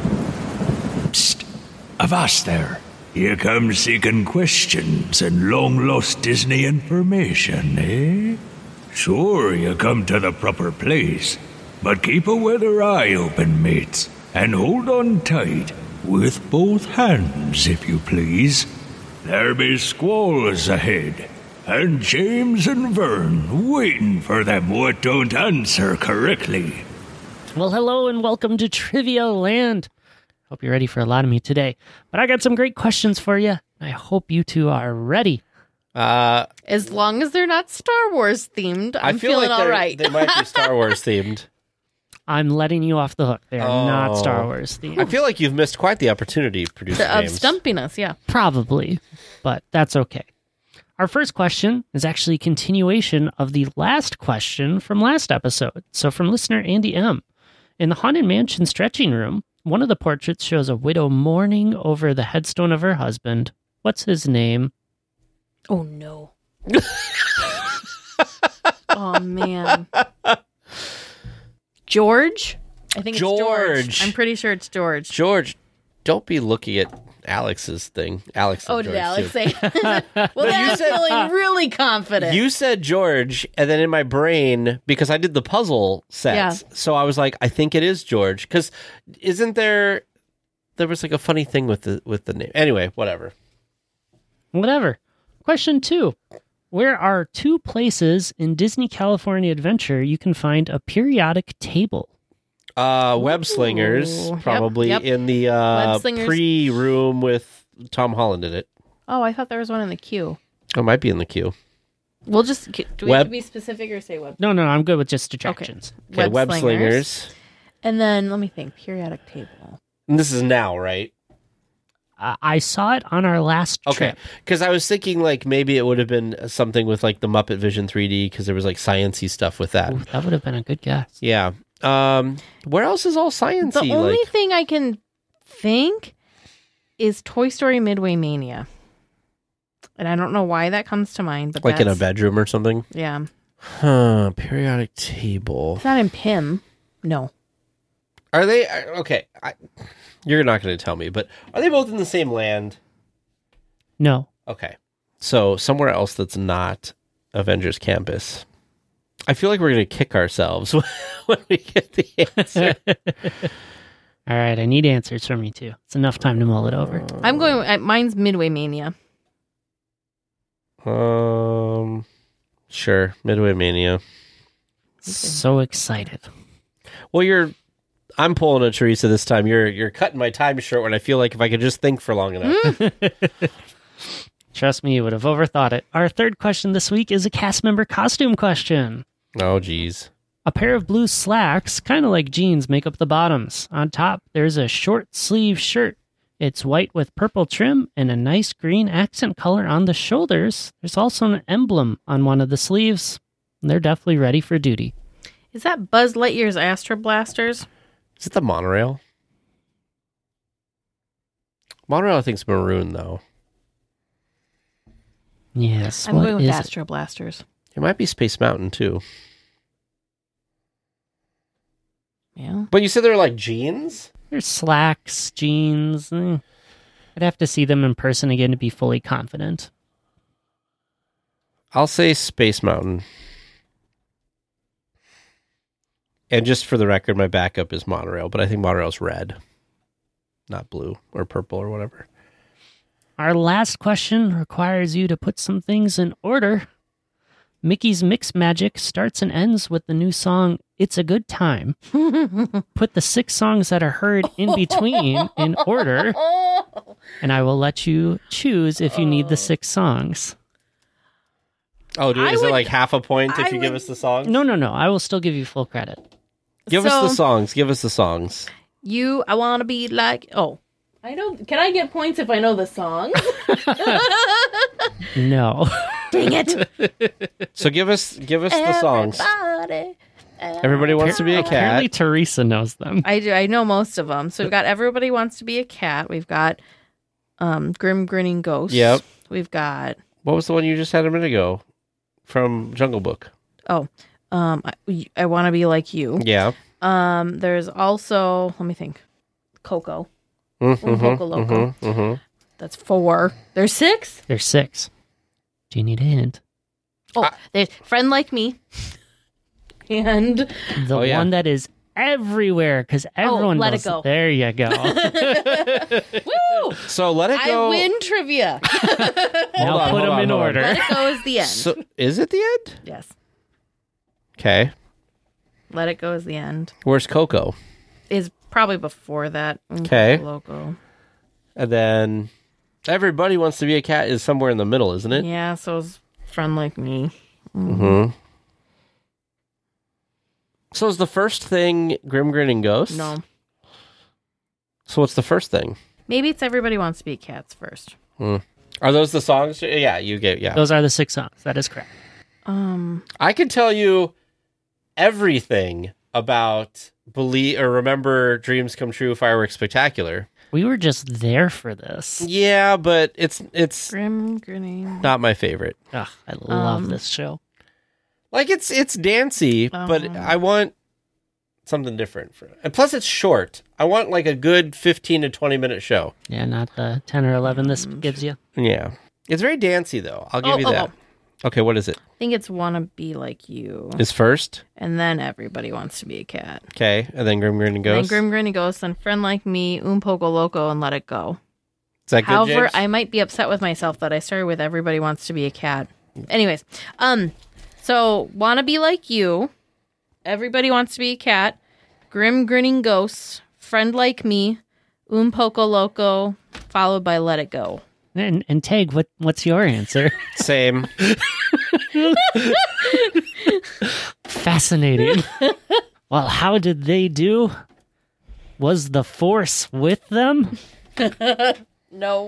Psst, avast there. Here comes seeking questions and long-lost Disney information, eh? Sure, you come to the proper place, but keep a weather eye open, mates, and hold on tight, with both hands, if you please. There be squalls ahead, and James and Vern waiting for them what don't answer correctly. Well, hello and welcome to Trivia Land. Hope you're ready for a lot of me today. But I got some great questions for you. I hope you two are ready. Uh, As long as they're not Star Wars themed, I'm I feel feeling like all they're- right. they might be Star Wars themed. I'm letting you off the hook. They are Oh. not Star Wars themed. I feel like you've missed quite the opportunity, producer of James. stumping us, yeah. Probably, but that's okay. Our first question is actually a continuation of the last question from last episode. So from listener Andy M. In the Haunted Mansion stretching room, one of the portraits shows a widow mourning over the headstone of her husband. What's his name? Oh no. Oh man. George? I think it's George. George. I'm pretty sure it's George. George, don't be looking at Alex's thing. Alex. Oh, and did George, Alex too. say? Well, then you I'm said- feeling really confident. You said George, and then in my brain, because I did the puzzle sets, Yeah. so I was like, I think it is George. Because isn't there? There was like a funny thing with the with the name. Anyway, whatever. Whatever. Question two. Where are two places in Disney California Adventure you can find a periodic table? Uh, Web Slingers, Ooh. Yep, probably yep. in the uh, Web Slingers. pre room with Tom Holland in it. Oh, I thought there was one in the queue. It might be in the queue. We'll just, do we Web- have to be specific or say web? No, no, I'm good with just distractions. Okay, Web, Slingers. And then, let me think, periodic table. And this is now, right? I, I saw it on our last Okay, trip. because I was thinking like maybe it would have been something with like the Muppet Vision three D because there was like sciencey stuff with that. Ooh, that would have been a good guess. Yeah. Um, where else is all sciencey? The only like, thing I can think is Toy Story Midway Mania. And I don't know why that comes to mind, but like in a that's- bedroom or something? Yeah. Huh, periodic table. It's not in P I M. No. Are they okay? I, you're not going to tell me, but are they both in the same land? No. Okay, so somewhere else that's not Avengers Campus. I feel like we're going to kick ourselves when we get the answer. All right, I need answers from you too. It's enough time to mull it over. I'm going, uh, mine's Midway Mania. um, sure, Midway Mania. So excited. Well, you're. I'm pulling a Teresa this time. You're you're cutting my time short when I feel like if I could just think for long enough. Trust me, you would have overthought it. Our third question this week is a cast member costume question. Oh, geez. A pair of blue slacks, kind of like jeans, make up the bottoms. On top, there's a short sleeve shirt. It's white with purple trim and a nice green accent color on the shoulders. There's also an emblem on one of the sleeves. They're definitely ready for duty. Is that Buzz Lightyear's Astro Blasters? Is it the monorail? Monorail, I think's maroon though. Yes, I'm what going with is it? Astro Blasters. It might be Space Mountain too. Yeah. But you said they're like jeans? They're slacks, jeans. eh. I'd have to see them in person again to be fully confident. I'll say Space Mountain. And just for the record, my backup is monorail, but I think monorail's red, not blue or purple or whatever. Our last question requires you to put some things in order. Mickey's Mix Magic starts and ends with the new song, It's a Good Time. Put the six songs that are heard in between in order, and I will let you choose if you need the six songs. Oh, dude, I is would- it like half a point if I you give would- us the songs? No, no, no. I will still give you full credit. Give us So- the songs. Give us the songs. You, I want to be like, oh. I know. Can I get points if I know the song? No. Dang it. So give us give us the songs. Everybody. Everybody wants to be a Apparently, cat. Teresa knows them. I do. I know most of them. So we've got Everybody Wants to Be a Cat. We've got um, Grim Grinning Ghost. Yep. We've got, What was the one you just had a minute ago from Jungle Book? oh, um, I, I Want to Be Like You. Yeah. Um, there's also, let me think, Coco. Mm-hmm, Un Poco Loco. mm-hmm, mm-hmm. That's four. There's six. There's six. Do you need a hint? Oh, there's Friend Like Me. And The Oh, yeah. one that is everywhere because everyone Let It knows. Go. There you go. woo! So let it I go. win trivia. now on, put hold them on, in hold on. order. Let It Go is the end. So is it the end? Yes. Okay. Let It Go is the end. Where's Coco? Is probably before that. Un Okay. Poco Loco. And then Everybody Wants to Be a Cat is somewhere in the middle, isn't it? Yeah, so is Friend Like Me. Mm-hmm. So is the first thing Grim Grinning Ghost? No. So what's the first thing? Maybe it's Everybody Wants to Be Cats first. Hmm. Are those the songs? Yeah, you get yeah. Those are the six songs. That is correct. Um, I can tell you everything about believe or remember Dreams Come True Fireworks Spectacular. We were just there for this. Yeah, but it's it's Grim Grinning. not my favorite. Ugh, I love Um, this show. Like it's it's dancey, but Uh-huh. I want something different for it. And plus it's short. I want like a good fifteen to twenty minute show. Yeah, not the ten or eleven this gives you. Yeah. It's very dancey though. I'll give Oh, you oh, that. Okay, what is it? I think it's Wanna Be Like You. Is first? And then Everybody Wants to Be a Cat. Okay, and then Grim Grinning And then Ghost. Grim Grinning Ghost, then Friend Like Me, Un Poco Loco, and Let It Go. Is that good, However, James? I might be upset with myself that I started with Everybody Wants to Be a Cat. Anyways, um, so Wanna Be Like You, Everybody Wants to Be a Cat, Grim Grinning Ghosts, Friend Like Me, Un Poco Loco, followed by Let It Go. And and Tag, what what's your answer? Same. Fascinating. Well, how did they do? Was the force with them? No.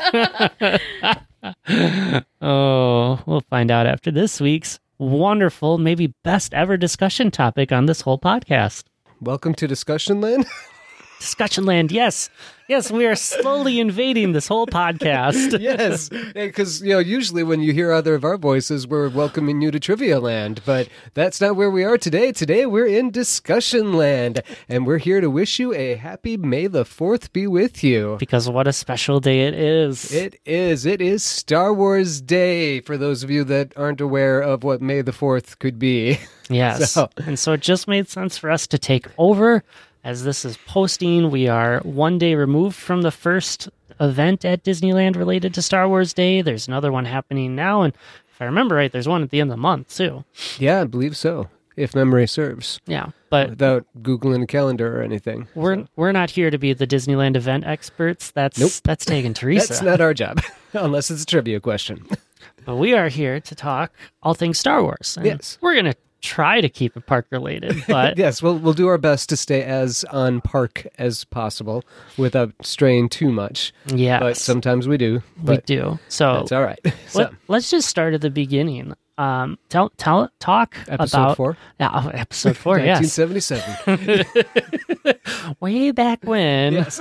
Oh, we'll find out after this week's wonderful, maybe best ever discussion topic on this whole podcast. Welcome to Discussion Land. Discussion Land, yes. Yes, we are slowly invading this whole podcast. Yes, because, you know, usually when you hear either of our voices, we're welcoming you to Trivia Land, but that's not where we are today. Today, we're in Discussion Land, and we're here to wish you a happy May the fourth be with you. Because what a special day it is. It is. It is Star Wars Day, for those of you that aren't aware of what May the fourth could be. Yes. So. And so it just made sense for us to take over. As this is posting, we are one day removed from the first event at Disneyland related to Star Wars Day. There's another one happening now, and if I remember right, there's one at the end of the month, too. Yeah, I believe so, if memory serves. Yeah, but without Googling a calendar or anything. We're so. we're not here to be the Disneyland event experts. That's nope. that's Tegan Teresa. That's not our job, unless it's a trivia question. But we are here to talk all things Star Wars. And yes. We're going to try to keep it park related, but yes, we'll we'll do our best to stay as on park as possible without straying too much. Yeah, but sometimes we do. We do. So that's all right. So. Let, let's just start at the beginning. Um, tell tell talk episode about four. Yeah, oh, episode four. nineteen Yes, seventy-seven. Way back when. Yes.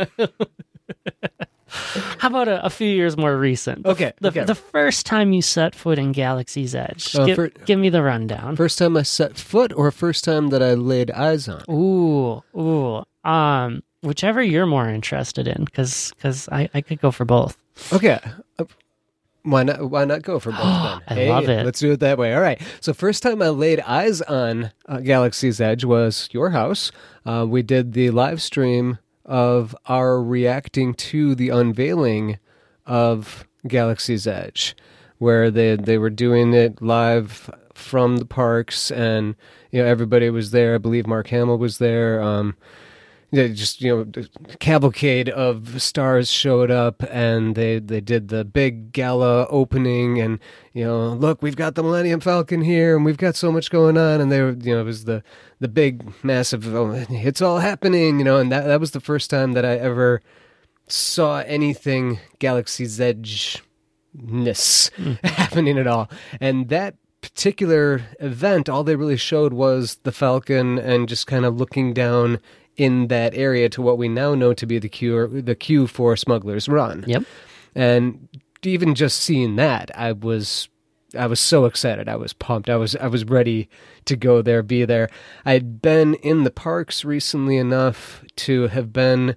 How about a, a few years more recent? Okay the, okay. the first time you set foot in Galaxy's Edge. Uh, give, for, give me the rundown. First time I set foot, or first time that I laid eyes on? Ooh, ooh. Um, whichever you're more interested in, because because I, I could go for both. Okay. Uh, why not? Why not go for both then? I hey, love it. Let's do it that way. All right. So first time I laid eyes on uh, Galaxy's Edge was your house. Uh, we did the live stream of our reacting to the unveiling of Galaxy's Edge, where they they were doing it live from the parks, and you know everybody was there. I believe Mark Hamill was there. Um, yeah, just you know, the cavalcade of stars showed up, and they they did the big gala opening, and you know, look, we've got the Millennium Falcon here, and we've got so much going on, and they were, you know, it was the the big massive, oh, it's all happening, you know, and that that was the first time that I ever saw anything Galaxy's Edge ness mm. happening at all, and that particular event, all they really showed was the Falcon and just kind of looking down in that area to what we now know to be the queue, the queue for Smuggler's Run. Yep. And even just seeing that, I was, I was so excited. I was pumped. I was, I was ready to go there, be there. I'd been in the parks recently enough to have been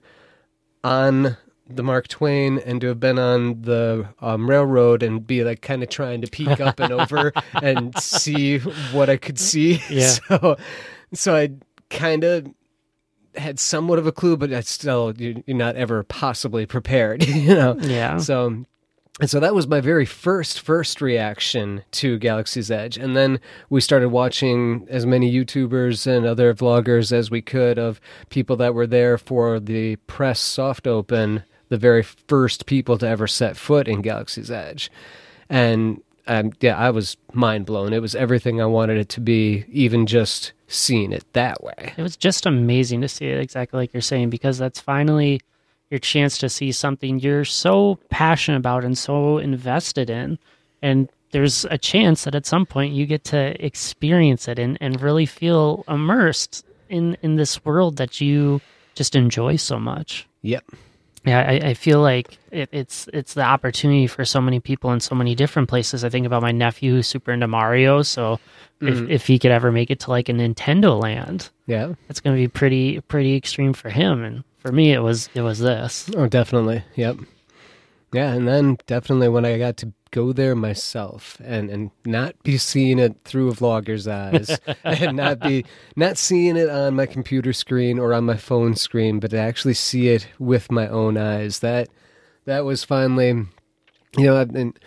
on the Mark Twain and to have been on the um, railroad and be like kind of trying to peek up and over and see what I could see. Yeah. So, so I kind of had somewhat of a clue, but I still, you're not ever possibly prepared, you know? Yeah. So, and so that was my very first, first reaction to Galaxy's Edge. And then we started watching as many YouTubers and other vloggers as we could of people that were there for the press soft open, the very first people to ever set foot in Galaxy's Edge. And um, yeah, I was mind blown. It was everything I wanted it to be, even just seeing it that way. It was just amazing to see it exactly like you're saying, because that's finally your chance to see something you're so passionate about and so invested in. And there's a chance that at some point you get to experience it and, and really feel immersed in, in this world that you just enjoy so much. Yep. Yeah, I, I feel like it, it's it's the opportunity for so many people in so many different places. I think about my nephew who's super into Mario, so mm-hmm. if, if he could ever make it to like a Nintendo Land, yeah, it's going to be pretty pretty extreme for him. And for me, it was it was this. Oh, definitely. Yep. Yeah, and then definitely when I got to go there myself and, and not be seeing it through a vlogger's eyes and not be not seeing it on my computer screen or on my phone screen, but to actually see it with my own eyes. That that was finally, you know, and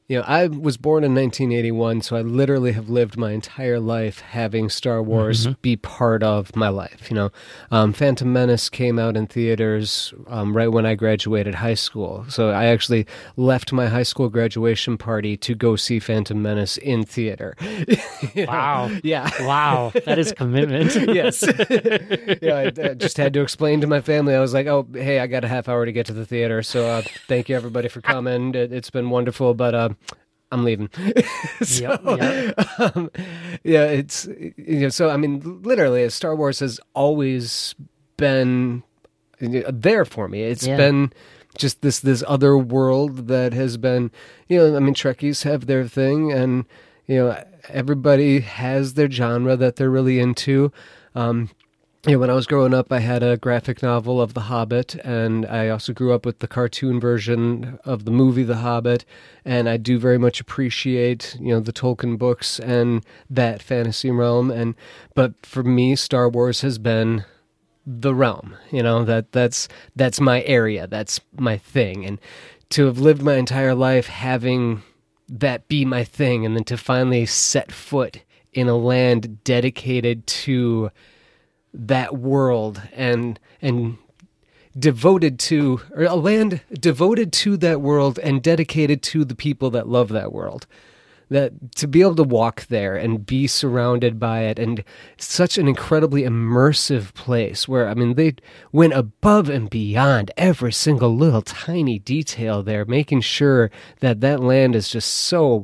you know, I was born in nineteen eighty-one, so I literally have lived my entire life having Star Wars mm-hmm. be part of my life. You know, um, Phantom Menace came out in theaters um, right when I graduated high school. So I actually left my high school graduation party to go see Phantom Menace in theater. Wow. know? Yeah. Wow. That is commitment. Yes. Yeah, I, I just had to explain to my family. I was like, oh, hey, I got a half hour to get to the theater. So uh, thank you, everybody, for coming. It, it's been wonderful, but uh, I'm leaving. so, yep, yep. Um, yeah, it's, you know, so I mean, literally, Star Wars has always been there for me. It's yeah. been just this this other world that has been, you know, I mean, Trekkies have their thing, and you know, everybody has their genre that they're really into. Um, you know, when I was growing up, I had a graphic novel of The Hobbit, and I also grew up with the cartoon version of the movie The Hobbit, and I do very much appreciate, you know, the Tolkien books and that fantasy realm. And but for me, Star Wars has been the realm. You know, that that's that's my area, that's my thing, and to have lived my entire life having that be my thing, and then to finally set foot in a land dedicated to that world and and devoted to, or a land devoted to that world and dedicated to the people that love that world, that to be able to walk there and be surrounded by it, and such an incredibly immersive place where, I mean, they went above and beyond every single little tiny detail there, making sure that that land is just so,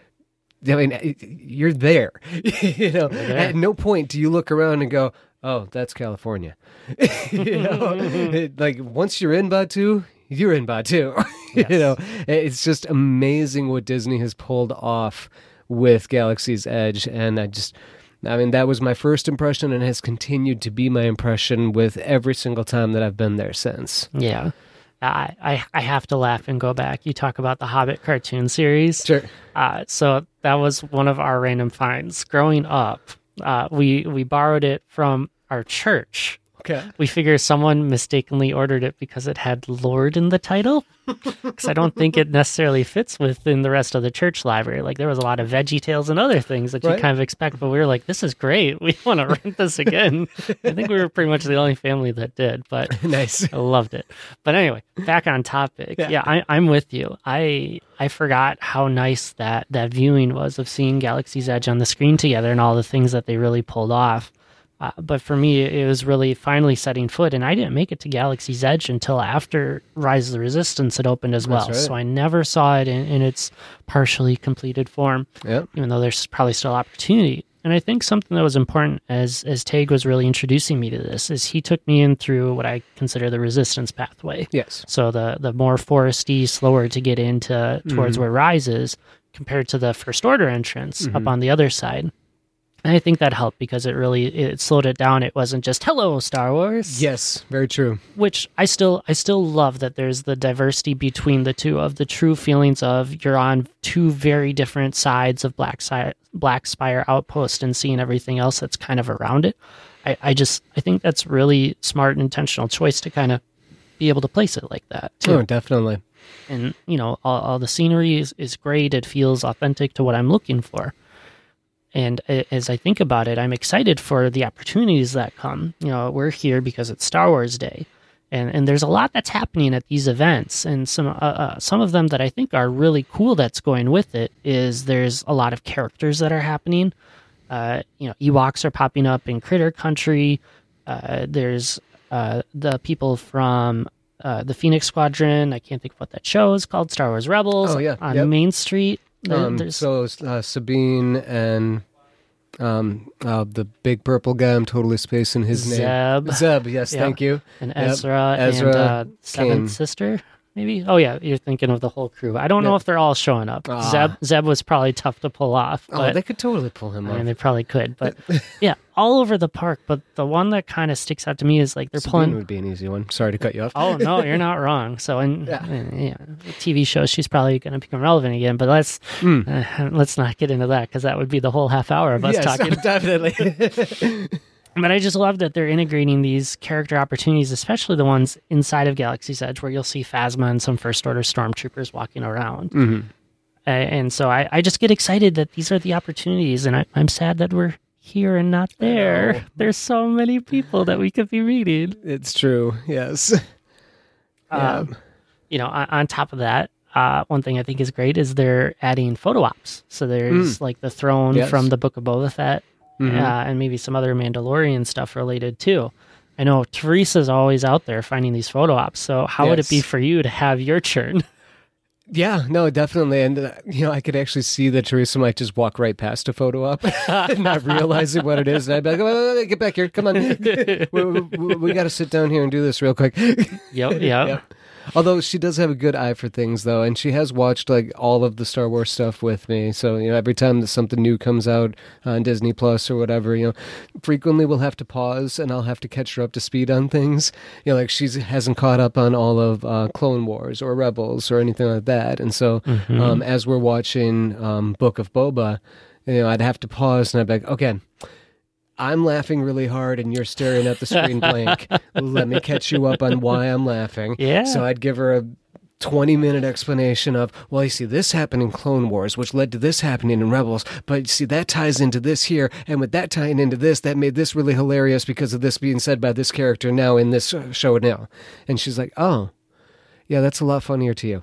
I mean, you're there. You know, there. At no point do you look around and go, oh, that's California. You know, it, like once you're in Batuu, you're in Batuu. Yes. You know, it's just amazing what Disney has pulled off with Galaxy's Edge, and I just, I mean, that was my first impression, and has continued to be my impression with every single time that I've been there since. Yeah. I, I, I have to laugh and go back. You talk about the Hobbit cartoon series. Sure. Uh, so that was one of our random finds. Growing up, uh, we, we borrowed it from our church. Okay. We figure someone mistakenly ordered it because it had Lord in the title. Because I don't think it necessarily fits within the rest of the church library. Like, there was a lot of Veggie Tales and other things that you right. kind of expect, but we were like, this is great. We want to rent this again. I think we were pretty much the only family that did, but nice. I loved it. But anyway, back on topic. Yeah, yeah I, I'm with you. I I forgot how nice that, that viewing was of seeing Galaxy's Edge on the screen together and all the things that they really pulled off. Uh, but for me, it was really finally setting foot, and I didn't make it to Galaxy's Edge until after Rise of the Resistance had opened as well. Right. So I never saw it in, in its partially completed form, yep. even though there's probably still opportunity. And I think something that was important as as Tag was really introducing me to this is he took me in through what I consider the Resistance pathway. Yes. So the, the more foresty, slower to get into towards mm-hmm. where Rise is compared to the First Order entrance mm-hmm. up on the other side. And I think that helped because it really it slowed it down. It wasn't just hello Star Wars. Yes, very true. Which I still I still love that there's the diversity between the two of the true feelings of you're on two very different sides of Black Side Black Spire Outpost and seeing everything else that's kind of around it. I, I just I think that's really smart and intentional choice to kind of be able to place it like that too. Oh, definitely. And you know, all, all the scenery is, is great. It feels authentic to what I'm looking for. And as I think about it, I'm excited for the opportunities that come. You know, we're here because it's Star Wars Day, and and there's a lot that's happening at these events, and some uh, uh, some of them that I think are really cool that's going with it is there's a lot of characters that are happening. Uh, you know, Ewoks are popping up in Critter Country. Uh, there's uh, the people from uh, the Phoenix Squadron. I can't think of what that show is called. Star Wars Rebels. Oh, yeah. On Yep. Main Street. Um, so uh, Sabine and um, uh, the big purple guy, I'm totally spacing his Zeb. name. Zeb, yes, Yep. thank you. And Yep. Ezra, Ezra and uh, Seventh came. Sister, maybe? Oh, yeah, you're thinking of the whole crew. I don't know Yep. if they're all showing up. Ah. Zeb Zeb was probably tough to pull off. Oh, But, they could totally pull him I off. mean, they probably could. But, yeah, all over the park. But the one that kind of sticks out to me is, like, they're Sabine pulling... would be an easy one. Sorry to cut you off. Oh, no, you're not wrong. So, in Yeah. yeah. yeah, T V shows, she's probably going to become relevant again. But let's Mm. uh, let's not get into that because that would be the whole half hour of us yes, talking. definitely. But I just love that they're integrating these character opportunities, especially the ones inside of Galaxy's Edge where you'll see Phasma and some First Order stormtroopers walking around. Mm-hmm. A- And so I, I just get excited that these are the opportunities, and I, I'm sad that we're here and not there. There's so many people that we could be meeting. It's true. Yes. Yeah. Um, you know, on, on top of that, uh, one thing I think is great is they're adding photo ops. So there's like the throne Yes. from the Book of Boba Fett, Mhm. uh, and maybe some other Mandalorian stuff related too. I know Teresa's always out there finding these photo ops. So how would it be Yes. for you to have your turn? Yeah, no, definitely. And, uh, you know, I could actually see that Teresa might just walk right past a photo op and not realizing what it is. And I'd be like, oh, oh, get back here. Come on. we we, we, we got to sit down here and do this real quick. Yep, yep. Yep. Although she does have a good eye for things, though, and she has watched like all of the Star Wars stuff with me. So you know, every time that something new comes out on Disney Plus or whatever, you know, frequently we'll have to pause, and I'll have to catch her up to speed on things. You know, like she hasn't caught up on all of uh, Clone Wars or Rebels or anything like that. And so, Mm-hmm. um, as we're watching um, Book of Boba, you know, I'd have to pause, and I'd be like, okay. I'm laughing really hard and you're staring at the screen blank. Let me catch you up on why I'm laughing. Yeah. So I'd give her a twenty minute explanation of, well, you see, this happened in Clone Wars, which led to this happening in Rebels. But you see, that ties into this here. And with that tying into this, that made this really hilarious because of this being said by this character now in this show now. And she's like, oh, yeah, that's a lot funnier to you.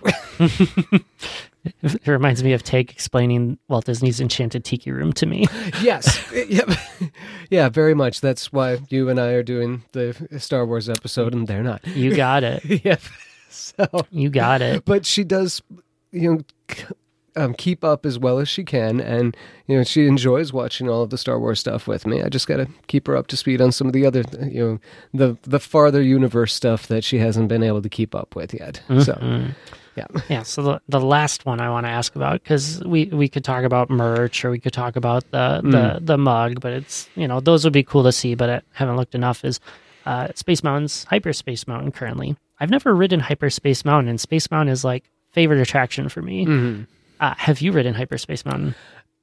It reminds me of Take explaining Walt Disney's Enchanted Tiki Room to me. Yes. Yep. Yeah, very much. That's why you and I are doing the Star Wars episode and they're not. You got it. Yep. So, You got it. but she does, you know, k- um, keep up as well as she can. And, you know, she enjoys watching all of the Star Wars stuff with me. I just got to keep her up to speed on some of the other, you know, the, the farther universe stuff that she hasn't been able to keep up with yet. So, yeah. Yeah, so the, the last one I want to ask about, because we, we could talk about merch or we could talk about the, the, the mug, but it's, you know, those would be cool to see, but I haven't looked enough, is uh, Space Mountain's Hyperspace Mountain currently. I've never ridden Hyperspace Mountain, and Space Mountain is like favorite attraction for me. Mhm. Uh, have you ridden Hyperspace Mountain?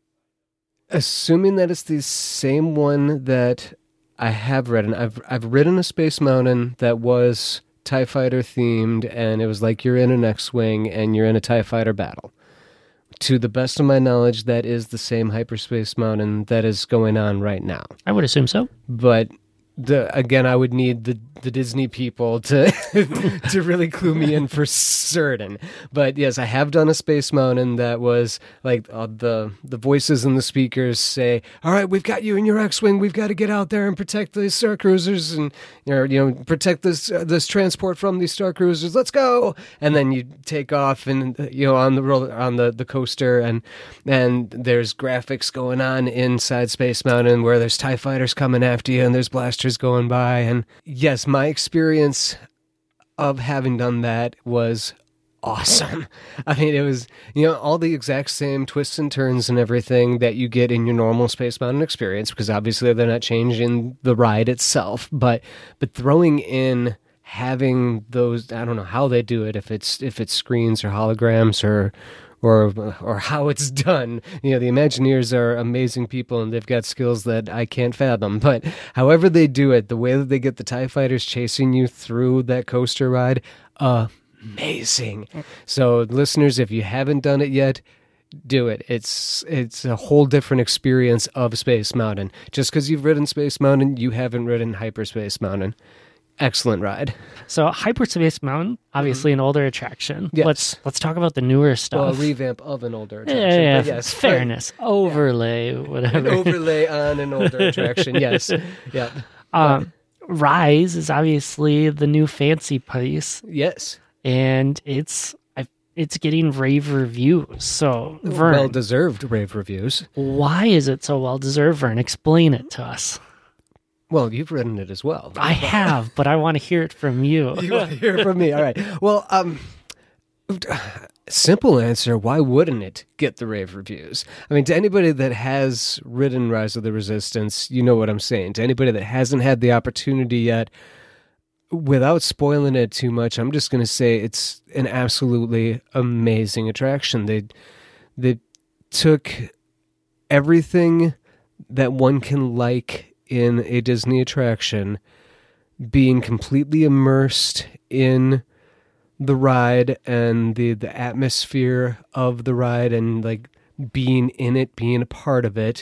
Assuming that it's the same one that I have ridden, I've I've ridden a Space Mountain that was TIE Fighter themed, and it was like you're in an X-Wing and you're in a TIE Fighter battle. To the best of my knowledge, that is the same Hyperspace Mountain that is going on right now. I would assume so. But the again, I would need the, the Disney people to to really clue me in for certain. But yes, I have done a Space Mountain that was like uh, the the voices in the speakers say, "All right, we've got you in your X-Wing. We've got to get out there and protect these Star Cruisers and you know, you know protect this uh, this transport from these Star Cruisers. Let's go!" And then you take off and uh, you know on the roll on the, the coaster and and there's graphics going on inside Space Mountain where there's TIE fighters coming after you and there's blasters going by. And yes, my experience of having done that was awesome. I mean, it was, you know, all the exact same twists and turns and everything that you get in your normal Space Mountain experience, because obviously they're not changing the ride itself, but but throwing in having those, I don't know how they do it, if it's if it's screens or holograms or or or how it's done. You know, the Imagineers are amazing people and they've got skills that I can't fathom. But however they do it, the way that they get the TIE fighters chasing you through that coaster ride, amazing. So listeners, if you haven't done it yet, do it. It's it's a whole different experience of Space Mountain. Just because you've ridden Space Mountain, you haven't ridden Hyperspace Mountain. Excellent ride. So Hyperspace Mountain, obviously an older attraction. Yes. Let's let's talk about the newer stuff. Well, a revamp of an older yeah, attraction. yeah, but yes, fairness, overlay, whatever. an overlay on an older attraction. Yes. Yeah. Um, Rise is obviously the new fancy piece, Yes. and it's I, it's getting rave reviews. So, Vern, Well deserved rave reviews. why is it so well deserved? Vern, explain it to us. Well, you've ridden it as well. I have, but I want to hear it from you. You want to hear from me? All right. Well, um, simple answer: why wouldn't it get the rave reviews? I mean, to anybody that has ridden Rise of the Resistance, you know what I'm saying. To anybody that hasn't had the opportunity yet, without spoiling it too much, I'm just going to say it's an absolutely amazing attraction. They they took everything that one can like in a Disney attraction, being completely immersed in the ride and the the atmosphere of the ride and like being in it, being a part of it.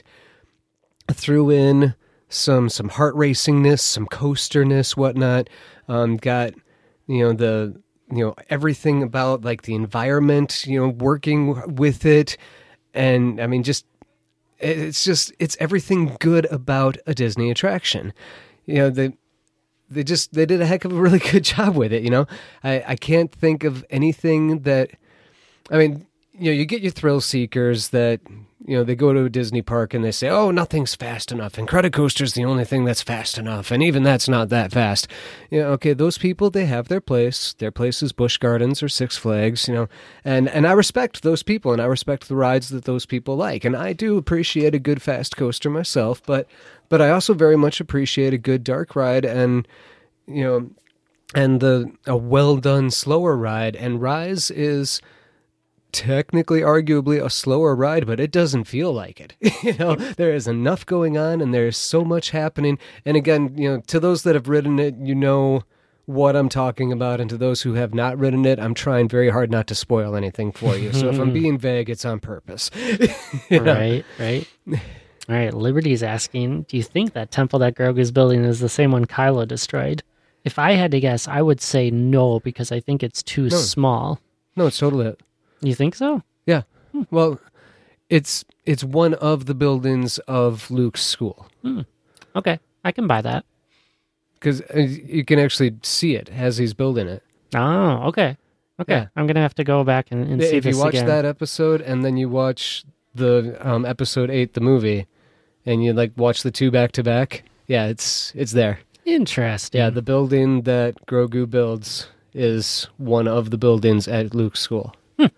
Threw in some some heart racingness, some coasterness, whatnot. Um, got you know the you know everything about like the environment, you know, working with it, and I mean just it's just it's everything good about a Disney attraction. You know they they just they did a heck of a really good job with it. You know, I I can't think of anything that I mean. You know, you get your thrill seekers that, you know, they go to a Disney park and they say, oh, nothing's fast enough. Incredicoaster's the only thing that's fast enough. And even that's not that fast. You know, okay, those people, they have their place. Their place is Busch Gardens or Six Flags, you know. And, and I respect those people and I respect the rides that those people like. And I do appreciate a good fast coaster myself. But, but I also very much appreciate a good dark ride and, you know, and the a well-done slower ride. And Rise is technically, arguably, a slower ride, but it doesn't feel like it. You know, there is enough going on, and there's so much happening. And again, you know, to those that have ridden it, you know what I'm talking about, and to those who have not ridden it, I'm trying very hard not to spoil anything for you. So if I'm being vague, it's on purpose. You know? Right, right. All right, Liberty's asking, do you think that temple that Grogu's building is the same one Kylo destroyed? If I had to guess, I would say no, because I think it's too No. small. No, it's totally it. You think so? Yeah. Well, it's it's one of the buildings of Luke's school. Hmm. Okay, I can buy that. Because you can actually see it as he's building it. Oh, okay. Okay, Yeah. I'm going to have to go back and, and see If this you watch again. that episode and then you watch the um, episode eight, the movie, and you like watch the two back to back, yeah, it's it's there. Interesting. Yeah, the building that Grogu builds is one of the buildings at Luke's school.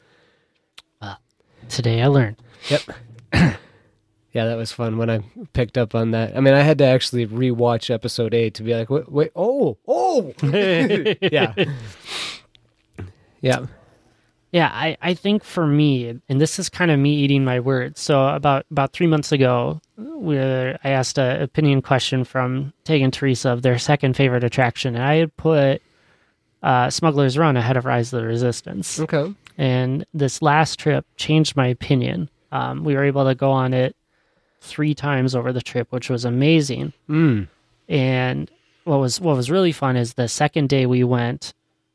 Today I learned. Yep. Yeah, that was fun when I picked up on that. I mean, I had to actually rewatch episode eight to be like, wait, wait oh, oh, yeah, yeah. Yeah, I, I think for me, and this is kind of me eating my words. So about about three months ago, we I asked an opinion question from Tegan and Teresa of their second favorite attraction, and I had put uh, Smuggler's Run ahead of Rise of the Resistance. Okay. And this last trip changed my opinion. Um, we were able to go on it three times over the trip, which was amazing. Mm. And what was what was really fun is the second day we went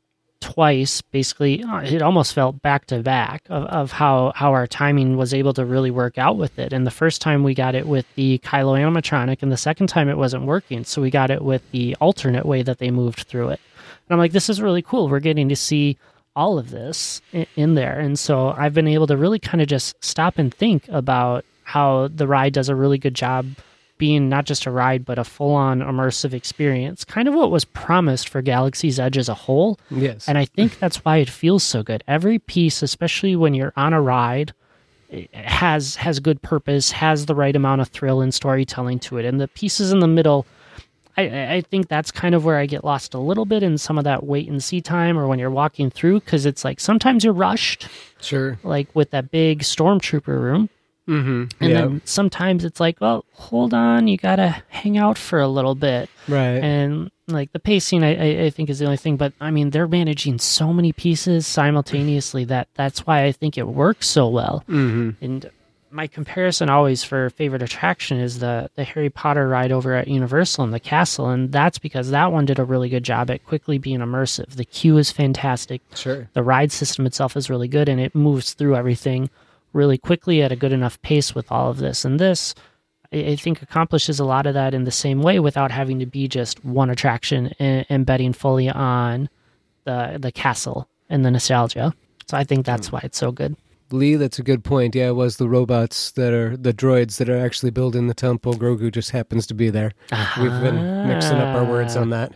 twice. Basically, it almost felt back to back of, of how how our timing was able to really work out with it. And the first time we got it with the Kylo animatronic, and the second time it wasn't working, so we got it with the alternate way that they moved through it. And I'm like, this is really cool. We're getting to see all of this in, in there. And so I've been able to really kind of just stop and think about how the ride does a really good job being not just a ride, but a full-on immersive experience. Kind of what was promised for Galaxy's Edge as a whole. Yes. And I think that's why it feels so good. Every piece, especially when you're on a ride, it has has good purpose, has the right amount of thrill and storytelling to it. And the pieces in the middle, I, I think that's kind of where I get lost a little bit in some of that wait and see time, or when you're walking through, because it's like sometimes you're rushed, Sure. like with that big stormtrooper room. Mm-hmm. And yeah. then sometimes it's like, well, hold on, you got to hang out for a little bit. Right. And like the pacing, I, I, I think is the only thing. But I mean, they're managing so many pieces simultaneously that that's why I think it works so well. Mm-hmm. And my comparison always for favorite attraction is the, the Harry Potter ride over at Universal in the castle. And that's because that one did a really good job at quickly being immersive. The queue is fantastic. Sure. The ride system itself is really good, and it moves through everything really quickly at a good enough pace with all of this. And this, I, I think, accomplishes a lot of that in the same way without having to be just one attraction and, and betting fully on the the castle and the nostalgia. So I think that's why it's so good. Lee, that's a good point. Yeah, it was the robots that are the droids that are actually building the temple. Grogu just happens to be there. We've been mixing up our words on that.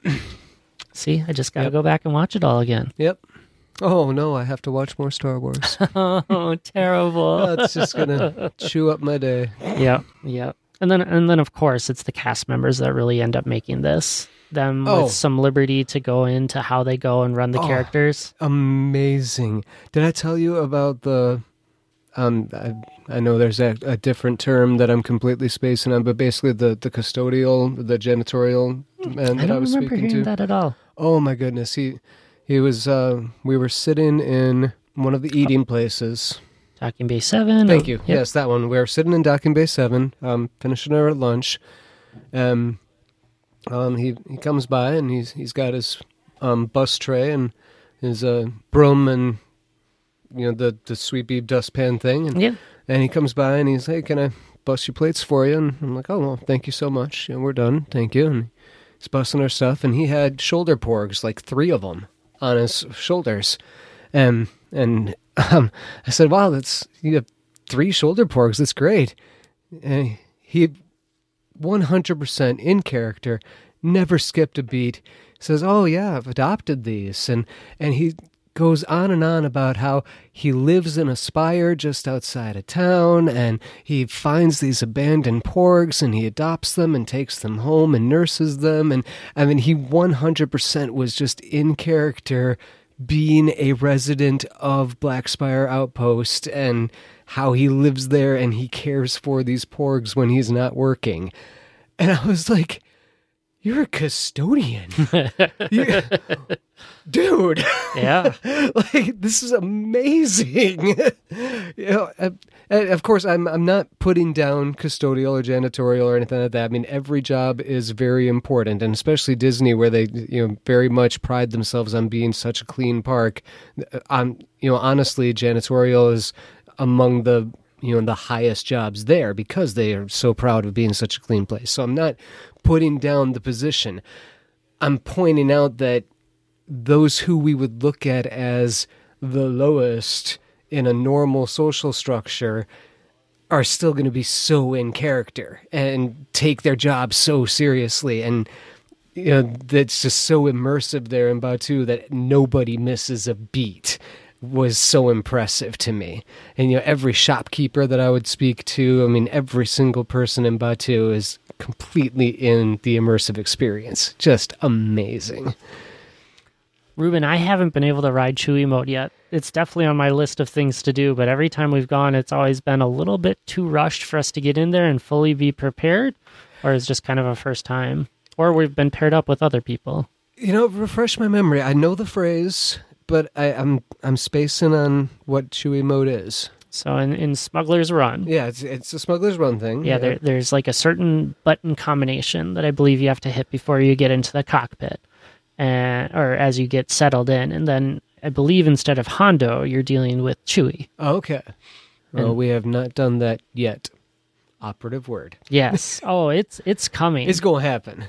See, I just got to Yep. go back and watch it all again. Yep. Oh, no, I have to watch more Star Wars. Oh, terrible. That's just going to chew up my day. Yep, yep. And then, and then, of course, it's the cast members that really end up making this. Them Oh. with some liberty to go into how they go and run the Oh. characters. Amazing. Did I tell you about the... Um, I, I know there's a, a different term that I'm completely spacing on, but basically the, the custodial, the janitorial man I that I, don't was remember speaking hearing to. that at all. Oh, my goodness. He... He was. Uh, we were sitting in one of the eating places. Docking Bay seven. Thank or- you. Yep. Yes, that one. We were sitting in Docking Bay seven, um, finishing our lunch. Um, um, he he comes by and he's he's got his um, bus tray and his uh, broom and you know the the sweepy dustpan thing. And, Yeah. and he comes by and he's, hey, can I bust your plates for you? And I'm like, oh, well, thank you so much. And we're done. Thank you. And he's busting our stuff. And he had shoulder porgs, like three of them, on his shoulders. And and um, I said, wow, that's you have three shoulder porgs. That's great. And he, one hundred percent in character, never skipped a beat. Says, oh, yeah, I've adopted these. And, and he goes on and on about how he lives in a spire just outside of town, and he finds these abandoned porgs, and he adopts them and takes them home and nurses them. And I mean, he one hundred percent was just in character, being a resident of Black Spire Outpost, and how he lives there and he cares for these porgs when he's not working. And I was like, you're a custodian. You- dude. Yeah. Like, this is amazing. You know, uh, and of course, I'm I'm not putting down custodial or janitorial or anything like that. I mean, every job is very important, and especially Disney, where they you know very much pride themselves on being such a clean park. Um, you know, honestly, janitorial is among the you know the highest jobs there because they are so proud of being such a clean place. So I'm not putting down the position. I'm pointing out that those who we would look at as the lowest in a normal social structure are still going to be so in character and take their job so seriously. And you know, that's just so immersive there in Batuu that nobody misses a beat was so impressive to me. And, you know, every shopkeeper that I would speak to, I mean, every single person in Batuu is completely in the immersive experience. Just amazing. Ruben, I haven't been able to ride Chewy mode yet. It's definitely on my list of things to do, but every time we've gone, it's always been a little bit too rushed for us to get in there and fully be prepared, or it's just kind of a first time, or we've been paired up with other people. You know, refresh my memory. I know the phrase, but I, I'm I'm spacing on what Chewy mode is. So in, in Smuggler's Run, Yeah, it's it's a Smuggler's Run thing. yeah, There, there's like a certain button combination that I believe you have to hit before you get into the cockpit, and or as you get settled in, and then I believe instead of Hondo, you're dealing with Chewy. Oh, okay. Well, we have not done that yet. Operative word. Yes. Oh, it's it's coming. It's going to happen.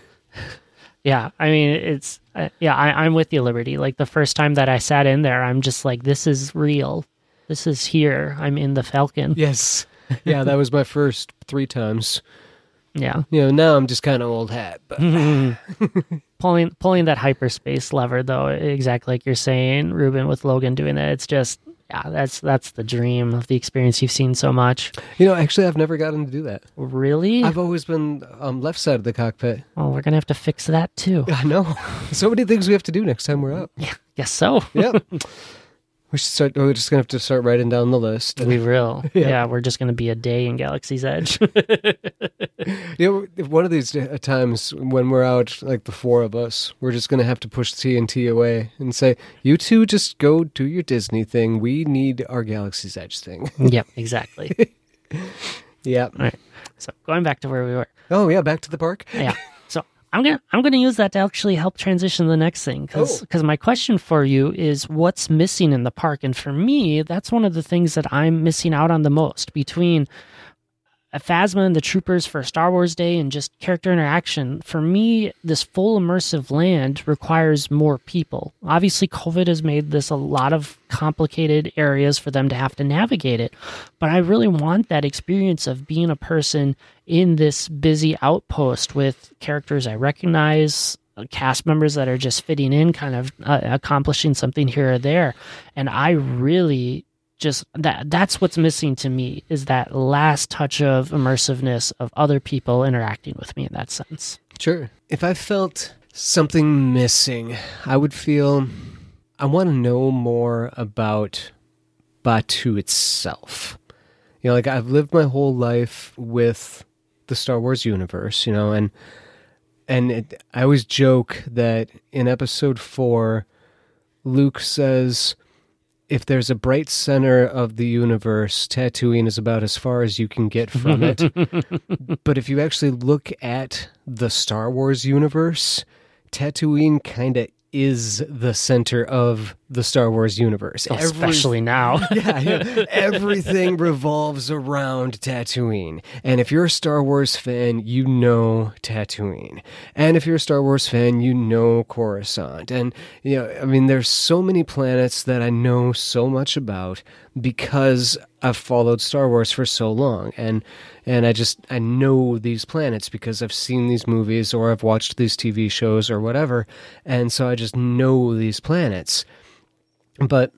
Yeah, I mean, it's uh, yeah. I, I'm with you, Liberty. Like the first time that I sat in there, I'm just like, this is real. This is here. I'm in the Falcon. Yes. Yeah, that was my first three times. Yeah, You know, now I'm just kind of old hat. But pulling pulling that hyperspace lever though, exactly like you're saying, Ruben, with Logan doing that. It's just yeah, that's that's the dream of the experience you've seen so much. you know, actually, I've never gotten to do that. Really? I've always been um, left side of the cockpit. Oh, we're gonna have to fix that too. I know. So many things we have to do next time we're up. Guess so. Yep. We should start. We're just gonna have to start writing down the list. We will. Yeah. Yeah. we're just gonna be a day in Galaxy's Edge. You know, one of these uh, times when we're out, like the four of us, we're just going to have to push T N T away and say, you two just go do your Disney thing. We need our Galaxy's Edge thing. Yep, exactly. Yeah. All right. So going back to where we were. Oh, yeah, back to the park. Yeah. So I'm gonna I'm gonna use that to actually help transition to the next thing because Oh. my question for you is what's missing in the park, and for me that's one of the things that I'm missing out on the most between Phasma and the Troopers for Star Wars Day and just character interaction. For me, this full immersive land requires more people. Obviously, COVID has made this a lot of complicated areas for them to have to navigate it. But I really want that experience of being a person in this busy outpost with characters I recognize, cast members that are just fitting in, kind of uh, accomplishing something here or there. And I really... just that that's what's missing to me is that last touch of immersiveness of other people interacting with me in that sense. Sure. If I felt something missing, I would feel I want to know more about Batuu itself. You know, like I've lived my whole life with the Star Wars universe, you know, and and it, I always joke that in episode four, Luke says, if there's a bright center of the universe, Tatooine is about as far as you can get from it. But if you actually look at the Star Wars universe, Tatooine kind of is the center of the Star Wars universe. Especially Every, now. yeah, yeah, everything revolves around Tatooine. And if you're a Star Wars fan, you know Tatooine. And if you're a Star Wars fan, you know Coruscant. And, you know, I mean, there's so many planets that I know so much about because I've followed Star Wars for so long. And and I just, I know these planets because I've seen these movies or I've watched these T V shows or whatever. And so I just know these planets. But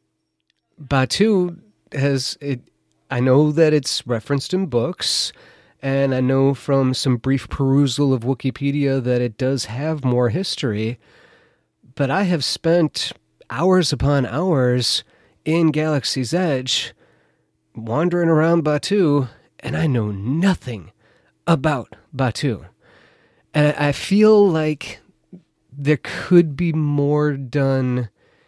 Batuu has, it, I know that it's referenced in books, and I know from some brief perusal of Wikipedia that it does have more history, but I have spent hours upon hours in Galaxy's Edge wandering around Batuu, and I know nothing about Batuu. And I feel like there could be more done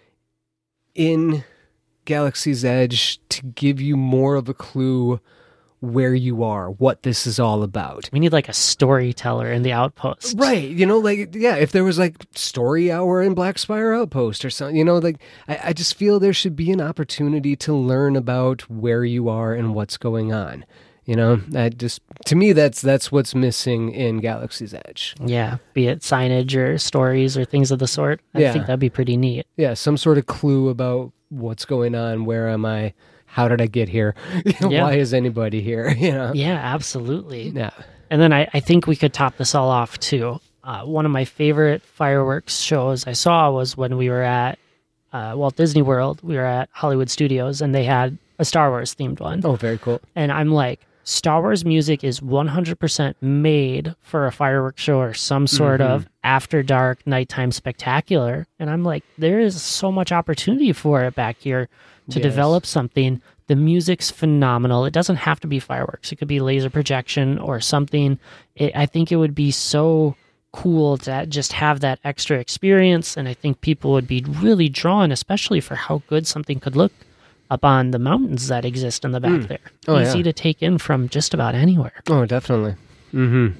in Galaxy's Edge to give you more of a clue where you are, what this is all about. We need like a storyteller in the Outpost. Right. You know, like, yeah, if there was like story hour in Black Spire Outpost or something, you know, like, I, I just feel there should be an opportunity to learn about where you are and what's going on. You know, I just, to me, that's that's what's missing in Galaxy's Edge. Yeah, be it signage or stories or things of the sort. I yeah. think that'd be pretty neat. Yeah, some sort of clue about what's going on, where am I, how did I get here, yeah. why is anybody here, you know? Yeah, absolutely. Yeah. And then I, I think we could top this all off, too. Uh, one of my favorite fireworks shows I saw was when we were at uh, Walt Disney World. We were at Hollywood Studios, and they had a Star Wars themed one. Oh, very cool. And I'm like, Star Wars music is one hundred percent made for a fireworks show or some sort mm-hmm. of after dark nighttime spectacular. And I'm like, there is so much opportunity for it back here to yes. develop something. The music's phenomenal. It doesn't have to be fireworks. It could be laser projection or something. It, I think it would be so cool to just have that extra experience. And I think people would be really drawn, especially for how good something could look up on the mountains that exist in the back mm. there. Oh, Easy yeah. to take in from just about anywhere. Oh, definitely. Mm-hmm.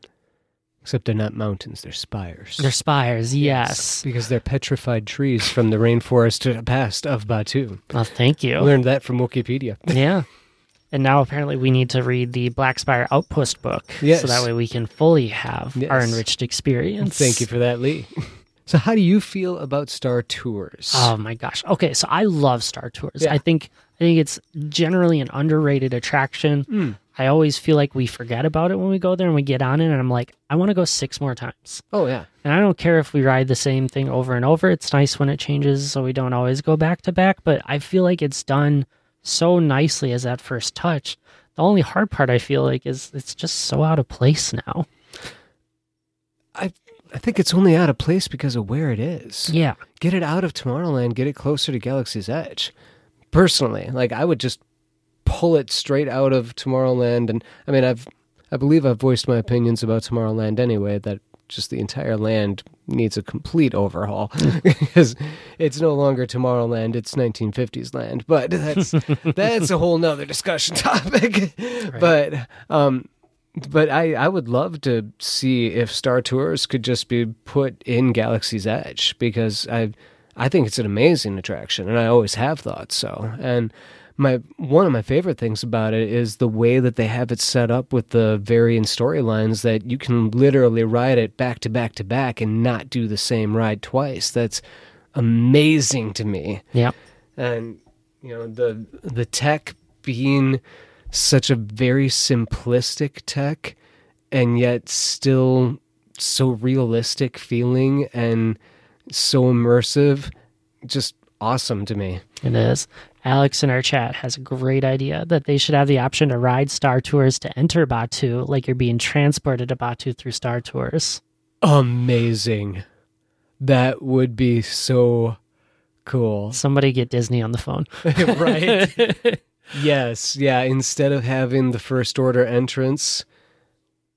Except they're not mountains, they're spires. They're spires, yes. yes. Because they're petrified trees from the rainforest past of Batuu. Well, thank you. I learned that from Wikipedia. Yeah. And now apparently we need to read the Black Spire Outpost book. Yes. So that way we can fully have yes. our enriched experience. Thank you for that, Lee. So how do you feel about Star Tours? Oh my gosh. Okay, so I love Star Tours. Yeah. I think I think it's generally an underrated attraction. Mm. I always feel like we forget about it when we go there and we get on it, and I'm like, I want to go six more times. Oh, yeah. And I don't care if we ride the same thing over and over. It's nice when it changes so we don't always go back to back, but I feel like it's done so nicely as that first touch. The only hard part I feel like is it's just so out of place now. I I think it's only out of place because of where it is. Yeah. Get it out of Tomorrowland, get it closer to Galaxy's Edge. Personally, like I would just pull it straight out of Tomorrowland. And I mean, I've, I believe I've voiced my opinions about Tomorrowland anyway, that just the entire land needs a complete overhaul because it's no longer Tomorrowland, it's nineteen fifties land, but that's, that's a whole nother discussion topic. Right. But, um, But I, I would love to see if Star Tours could just be put in Galaxy's Edge because I I think it's an amazing attraction and I always have thought so. And my one of my favorite things about it is the way that they have it set up with the varying storylines that you can literally ride it back to back to back and not do the same ride twice. That's amazing to me. Yeah. And you know, the the tech being such a very simplistic tech and yet still so realistic feeling and so immersive, just awesome to me. It is. Alex in our chat has a great idea that they should have the option to ride Star Tours to enter Batuu like you're being transported to Batuu through Star Tours. Amazing. That would be so cool. Somebody get Disney on the phone. Right? Yes, yeah, instead of having the First Order entrance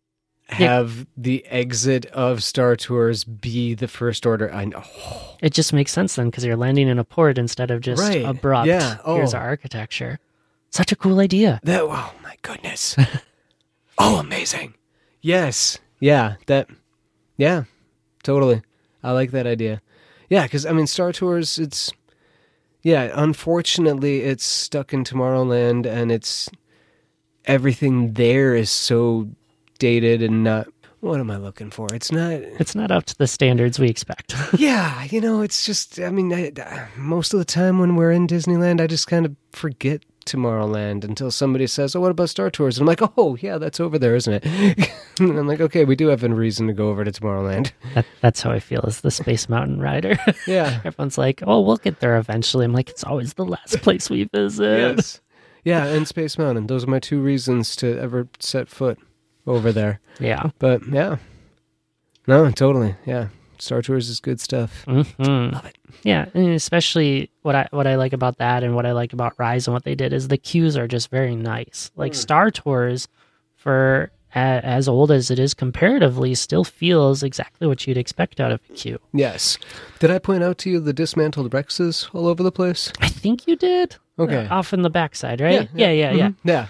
have the exit of Star Tours be the First Order. I know. It just makes sense then because you're landing in a port instead of just Right. abrupt. Yeah. Oh. Here's our architecture. Such a cool idea. That, oh my goodness. Oh, amazing. Yes. Yeah. That, yeah, totally. I like that idea. Yeah. Cause I mean, Star Tours, it's, yeah, unfortunately it's stuck in Tomorrowland and it's, everything there is so dated and not, what am I looking for? It's not, It's not up to the standards we expect. yeah, you know, it's just, I mean, I, I- most of the time when we're in Disneyland, I just kind of forget Tomorrowland until somebody says, oh, what about Star Tours? And I'm like, oh, yeah, that's over there, isn't it? And I'm like, okay, we do have a reason to go over to Tomorrowland. that, that's how I feel as the Space Mountain rider. Yeah. Everyone's like, oh, we'll get there eventually. I'm like, it's always the last place we visit. Yes. Yeah, and Space Mountain. Those are my two reasons to ever set foot over there. Yeah. But, yeah. No, totally. Yeah. Star Tours is good stuff. Mm-hmm. Love it. Yeah, and especially what I what I like about that and what I like about Rise and what they did is the queues are just very nice. Like Star Tours, for a, as old as it is comparatively, still feels exactly what you'd expect out of a queue. Yes. Did I point out to you the dismantled Rexes all over the place? I think you did. Okay. Uh, off in the backside, right? Yeah, yeah, yeah. Mhm. Yeah.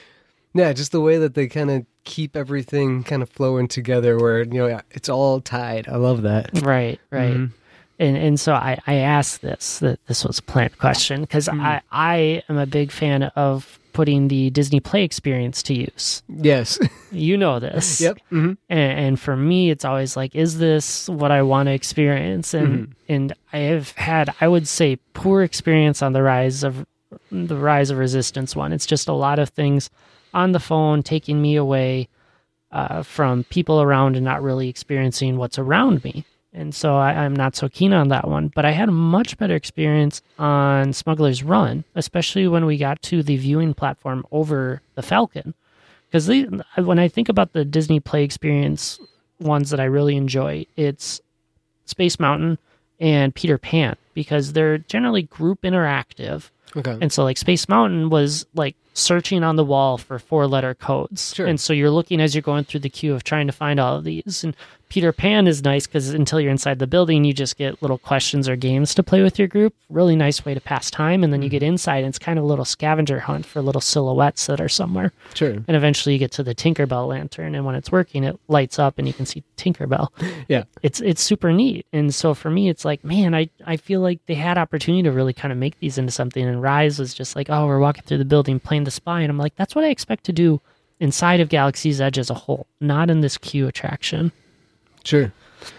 Yeah, just the way that they kind of keep everything kind of flowing together where, you know, it's all tied. I love that. Right, right. Mhm. And and so I, I asked this, that this was a planned question, because Mm. I, I am a big fan of putting the Disney Play experience to use. Yes. You know this. Yep. hmm And, and for me, it's always like, is this what I want to experience? And Mm-hmm. and I have had, I would say, poor experience on the rise of the Rise of Resistance one. It's just a lot of things on the phone taking me away uh, from people around and not really experiencing what's around me. And so I, I'm not so keen on that one. But I had a much better experience on Smuggler's Run, especially when we got to the viewing platform over the Falcon. Because when I think about the Disney Play experience ones that I really enjoy, it's Space Mountain and Peter Pan, because they're generally group interactive. Okay. And so like Space Mountain was like searching on the wall for four letter codes. Sure. And so you're looking as you're going through the queue of trying to find all of these. And Peter Pan is nice because until you're inside the building, you just get little questions or games to play with your group. Really nice way to pass time. And then you get inside and it's kind of a little scavenger hunt for little silhouettes that are somewhere. Sure. And eventually you get to the Tinkerbell lantern. And when it's working, it lights up and you can see Tinkerbell. Yeah. It's it's super neat. And so for me, it's like, man, I, I feel like they had opportunity to really kind of make these into something. And Rise was just like, oh, we're walking through the building playing the spy. And I'm like, that's what I expect to do inside of Galaxy's Edge as a whole, not in this queue attraction. Sure.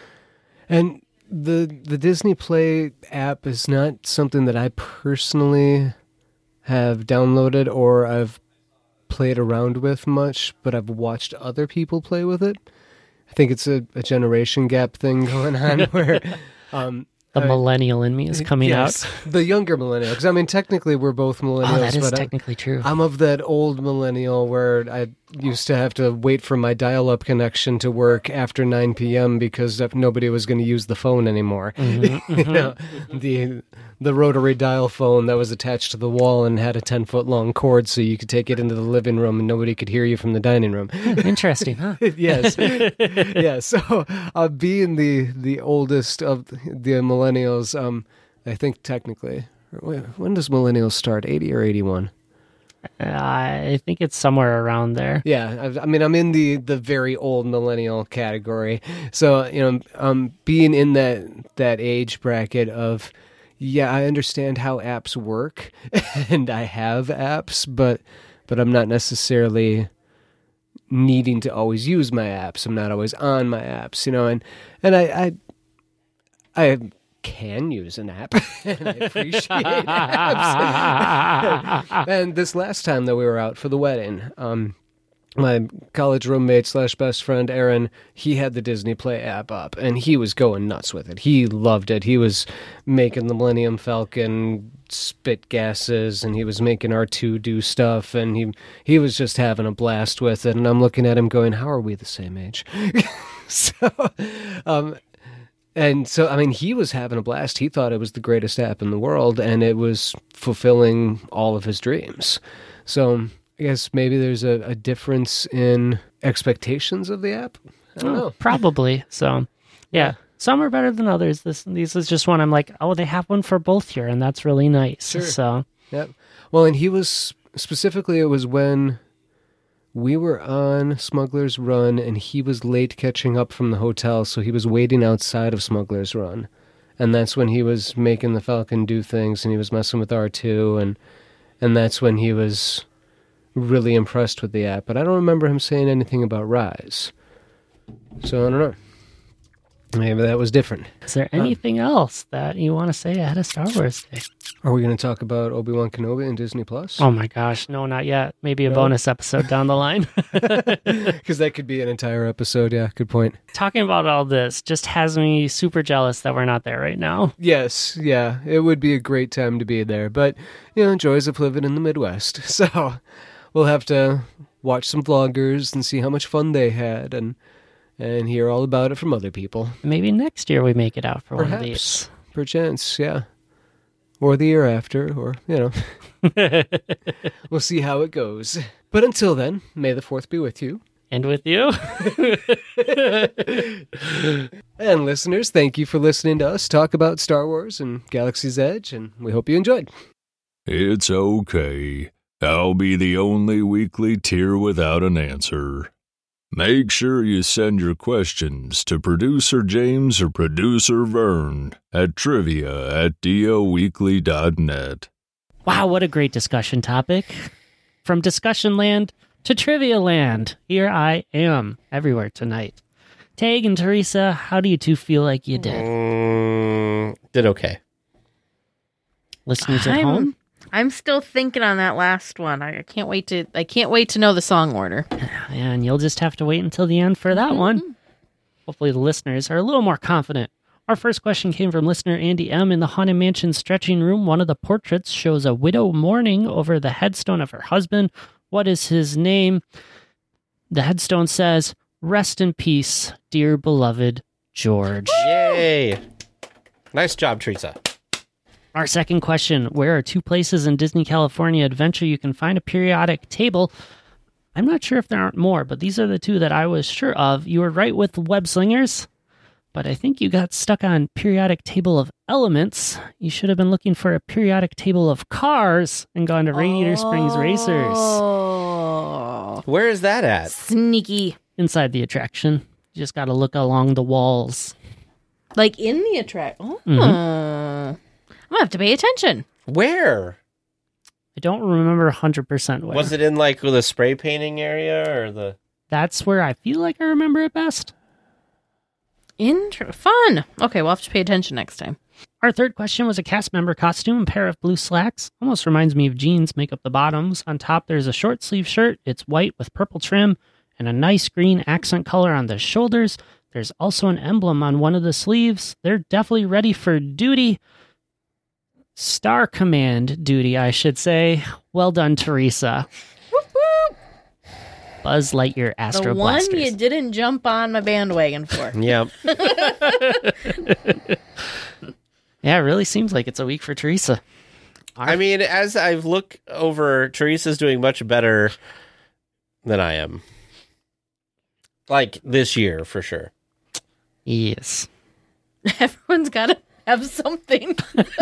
And the the Disney Play app is not something that I personally have downloaded or I've played around with much, but I've watched other people play with it. I think it's a, a generation gap thing going on where um The I- millennial in me is coming yes, out. the younger millennial. Because I mean, technically, we're both millennials. Oh, that is but I- technically true. I'm of that old millennial where I used to have to wait for my dial-up connection to work after nine p.m. because nobody was going to use the phone anymore. Mm-hmm, You know, the the rotary dial phone that was attached to the wall and had a ten-foot long cord so you could take it into the living room and nobody could hear you from the dining room. Interesting, huh? Yes. Yeah, so uh, being the, the oldest of the millennials, um, I think technically, wait, when does millennials start, eighty or eighty-one? Uh, I think it's somewhere around there. Yeah, I, I mean, I'm in the, the very old millennial category. So, you know, um, being in that that age bracket of, yeah, I understand how apps work, and I have apps, but but I'm not necessarily needing to always use my apps. I'm not always on my apps, you know, and and I I, I can use an app, and I appreciate apps. And this last time that we were out for the wedding, um, my college roommate slash best friend Aaron, he had the Disney Play app up, and he was going nuts with it. He loved it. He was making the Millennium Falcon spit gases, and he was making R two do stuff, and he he was just having a blast with it. And I'm looking at him going, how are we the same age? so, um, and so, I mean, he was having a blast. He thought it was the greatest app in the world, and it was fulfilling all of his dreams. So I guess maybe there's a, a difference in expectations of the app. I don't Oh, know. Probably. So, yeah. Yeah. Some are better than others. This This is just one I'm like, oh, they have one for both here, and that's really nice. Sure. So, Yep. Well, and he was specifically, it was when we were on Smuggler's Run and he was late catching up from the hotel, so he was waiting outside of Smuggler's Run. And that's when he was making the Falcon do things and he was messing with R two, and and that's when he was really impressed with the app. But I don't remember him saying anything about Rise. So I don't know. Maybe that was different. is there anything else that you want to say ahead of Star Wars Day? Are we going to talk about Obi-Wan Kenobi and Disney Plus? Oh my gosh, no, not yet. Maybe a No? bonus episode down the line. Because that could be an entire episode. Yeah, good point. Talking about all this just has me super jealous that we're not there right now. Yes, yeah, it would be a great time to be there. But, you know, joys of living in the Midwest. So we'll have to watch some vloggers and see how much fun they had and and hear all about it from other people. Maybe next year we make it out for one of Perhaps. these. Perchance, yeah. Or the year after, or, you know. We'll see how it goes. But until then, may the fourth be with you. And with you? And listeners, thank you for listening to us talk about Star Wars and Galaxy's Edge, and we hope you enjoyed. It's okay. I'll be the only weekly tier without an answer. Make sure you send your questions to Producer James or Producer Vern at trivia at doweekly dot net. Wow, what a great discussion topic. From discussion land to trivia land, here I am everywhere tonight. Tag and Teresa, how do you two feel like you did? Mm, did okay. Listeners at I'm- home? I'm still thinking on that last one. I, I can't wait to. I can't wait to know the song order. And you'll just have to wait until the end for that one. Hopefully the listeners are a little more confident. Our first question came from listener Andy M. In the Haunted Mansion stretching room, one of the portraits shows a widow mourning over the headstone of her husband. What is his name? The headstone says, "Rest in peace, dear beloved George." Yay! Nice job, Teresa. Our second question, where are two places in Disney California Adventure you can find a periodic table? I'm not sure if there aren't more, but these are the two that I was sure of. You were right with Web Slingers, but I think you got stuck on periodic table of elements. You should have been looking for a periodic table of cars and gone to Radiator Springs Racers. Oh, Where is that at? sneaky! Inside the attraction. You just got to look along the walls. Like in the attract. Oh, Mhm. I'm gonna have to pay attention. Where? I don't remember one hundred percent where. Was it in like the spray painting area or the? That's where I feel like I remember it best. Inter- fun. Okay, we'll have to pay attention next time. Our third question was a cast member costume, a pair of blue slacks. Almost reminds me of jeans, make up the bottoms. On top, there's a short sleeve shirt. It's white with purple trim and a nice green accent color on the shoulders. There's also an emblem on one of the sleeves. They're definitely ready for duty. Star Command duty, I should say. Well done, Teresa. Whoop, whoop. Buzz Lightyear Astro The one Blasters. you didn't jump on my bandwagon for. Yep. Yeah, it really seems like it's a week for Teresa. I mean, as I've looked over, Teresa's doing much better than I am. Like this year, for sure. Yes. Everyone's got to have something.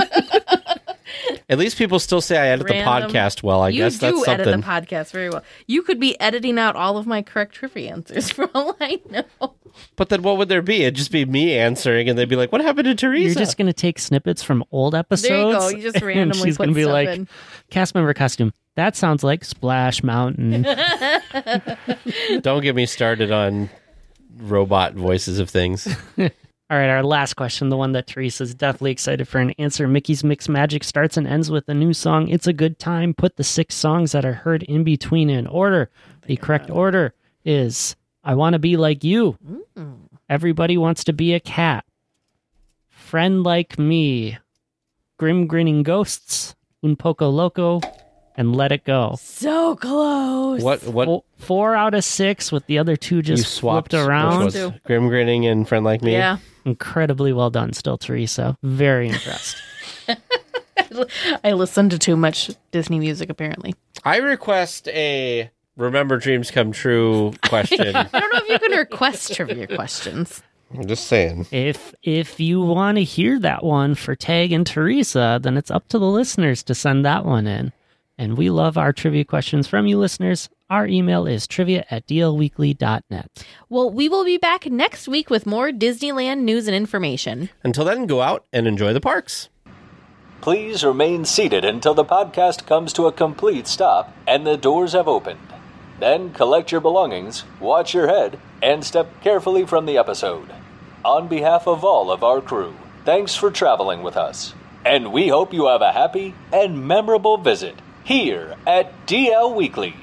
At least people still say I edit Random. the podcast well. I you guess do that's something. edit the podcast very well. You could be editing out all of my correct trivia answers for all I know. But then what would there be? It'd just be me answering, and they'd be like, "What happened to Teresa?" You're just going to take snippets from old episodes. There you go. You just and randomly she's put gonna be stuff like, in. cast member costume. That sounds like Splash Mountain. Don't get me started on robot voices of things. All right, our last question, the one that Teresa's definitely excited for an answer. Mickey's Mix Magic starts and ends with a new song. It's a good time. Put the six songs that are heard in between in order. The correct order is I Want to Be Like You. Mm. Everybody Wants to Be a Cat. Friend Like Me. Grim Grinning Ghosts. Un Poco Loco. And Let It Go. So close. What? What? Four, four out of six with the other two you just swapped flipped around. which was Grim Grinning and Friend Like Me. Yeah. Incredibly well done still, Teresa. Very impressed. I listened to too much Disney music, apparently. I request a Remember Dreams Come True question. I don't know if you can request trivia questions. I'm just saying. If if you want to hear that one for Tag and Teresa, then it's up to the listeners to send that one in. And we love our trivia questions from you listeners. Our email is trivia at d l weekly dot net. Well, we will be back next week with more Disneyland news and information. Until then, go out and enjoy the parks. Please remain seated until the podcast comes to a complete stop and the doors have opened. Then collect your belongings, watch your head, and step carefully from the episode. On behalf of all of our crew, thanks for traveling with us. And we hope you have a happy and memorable visit here at D L Weekly.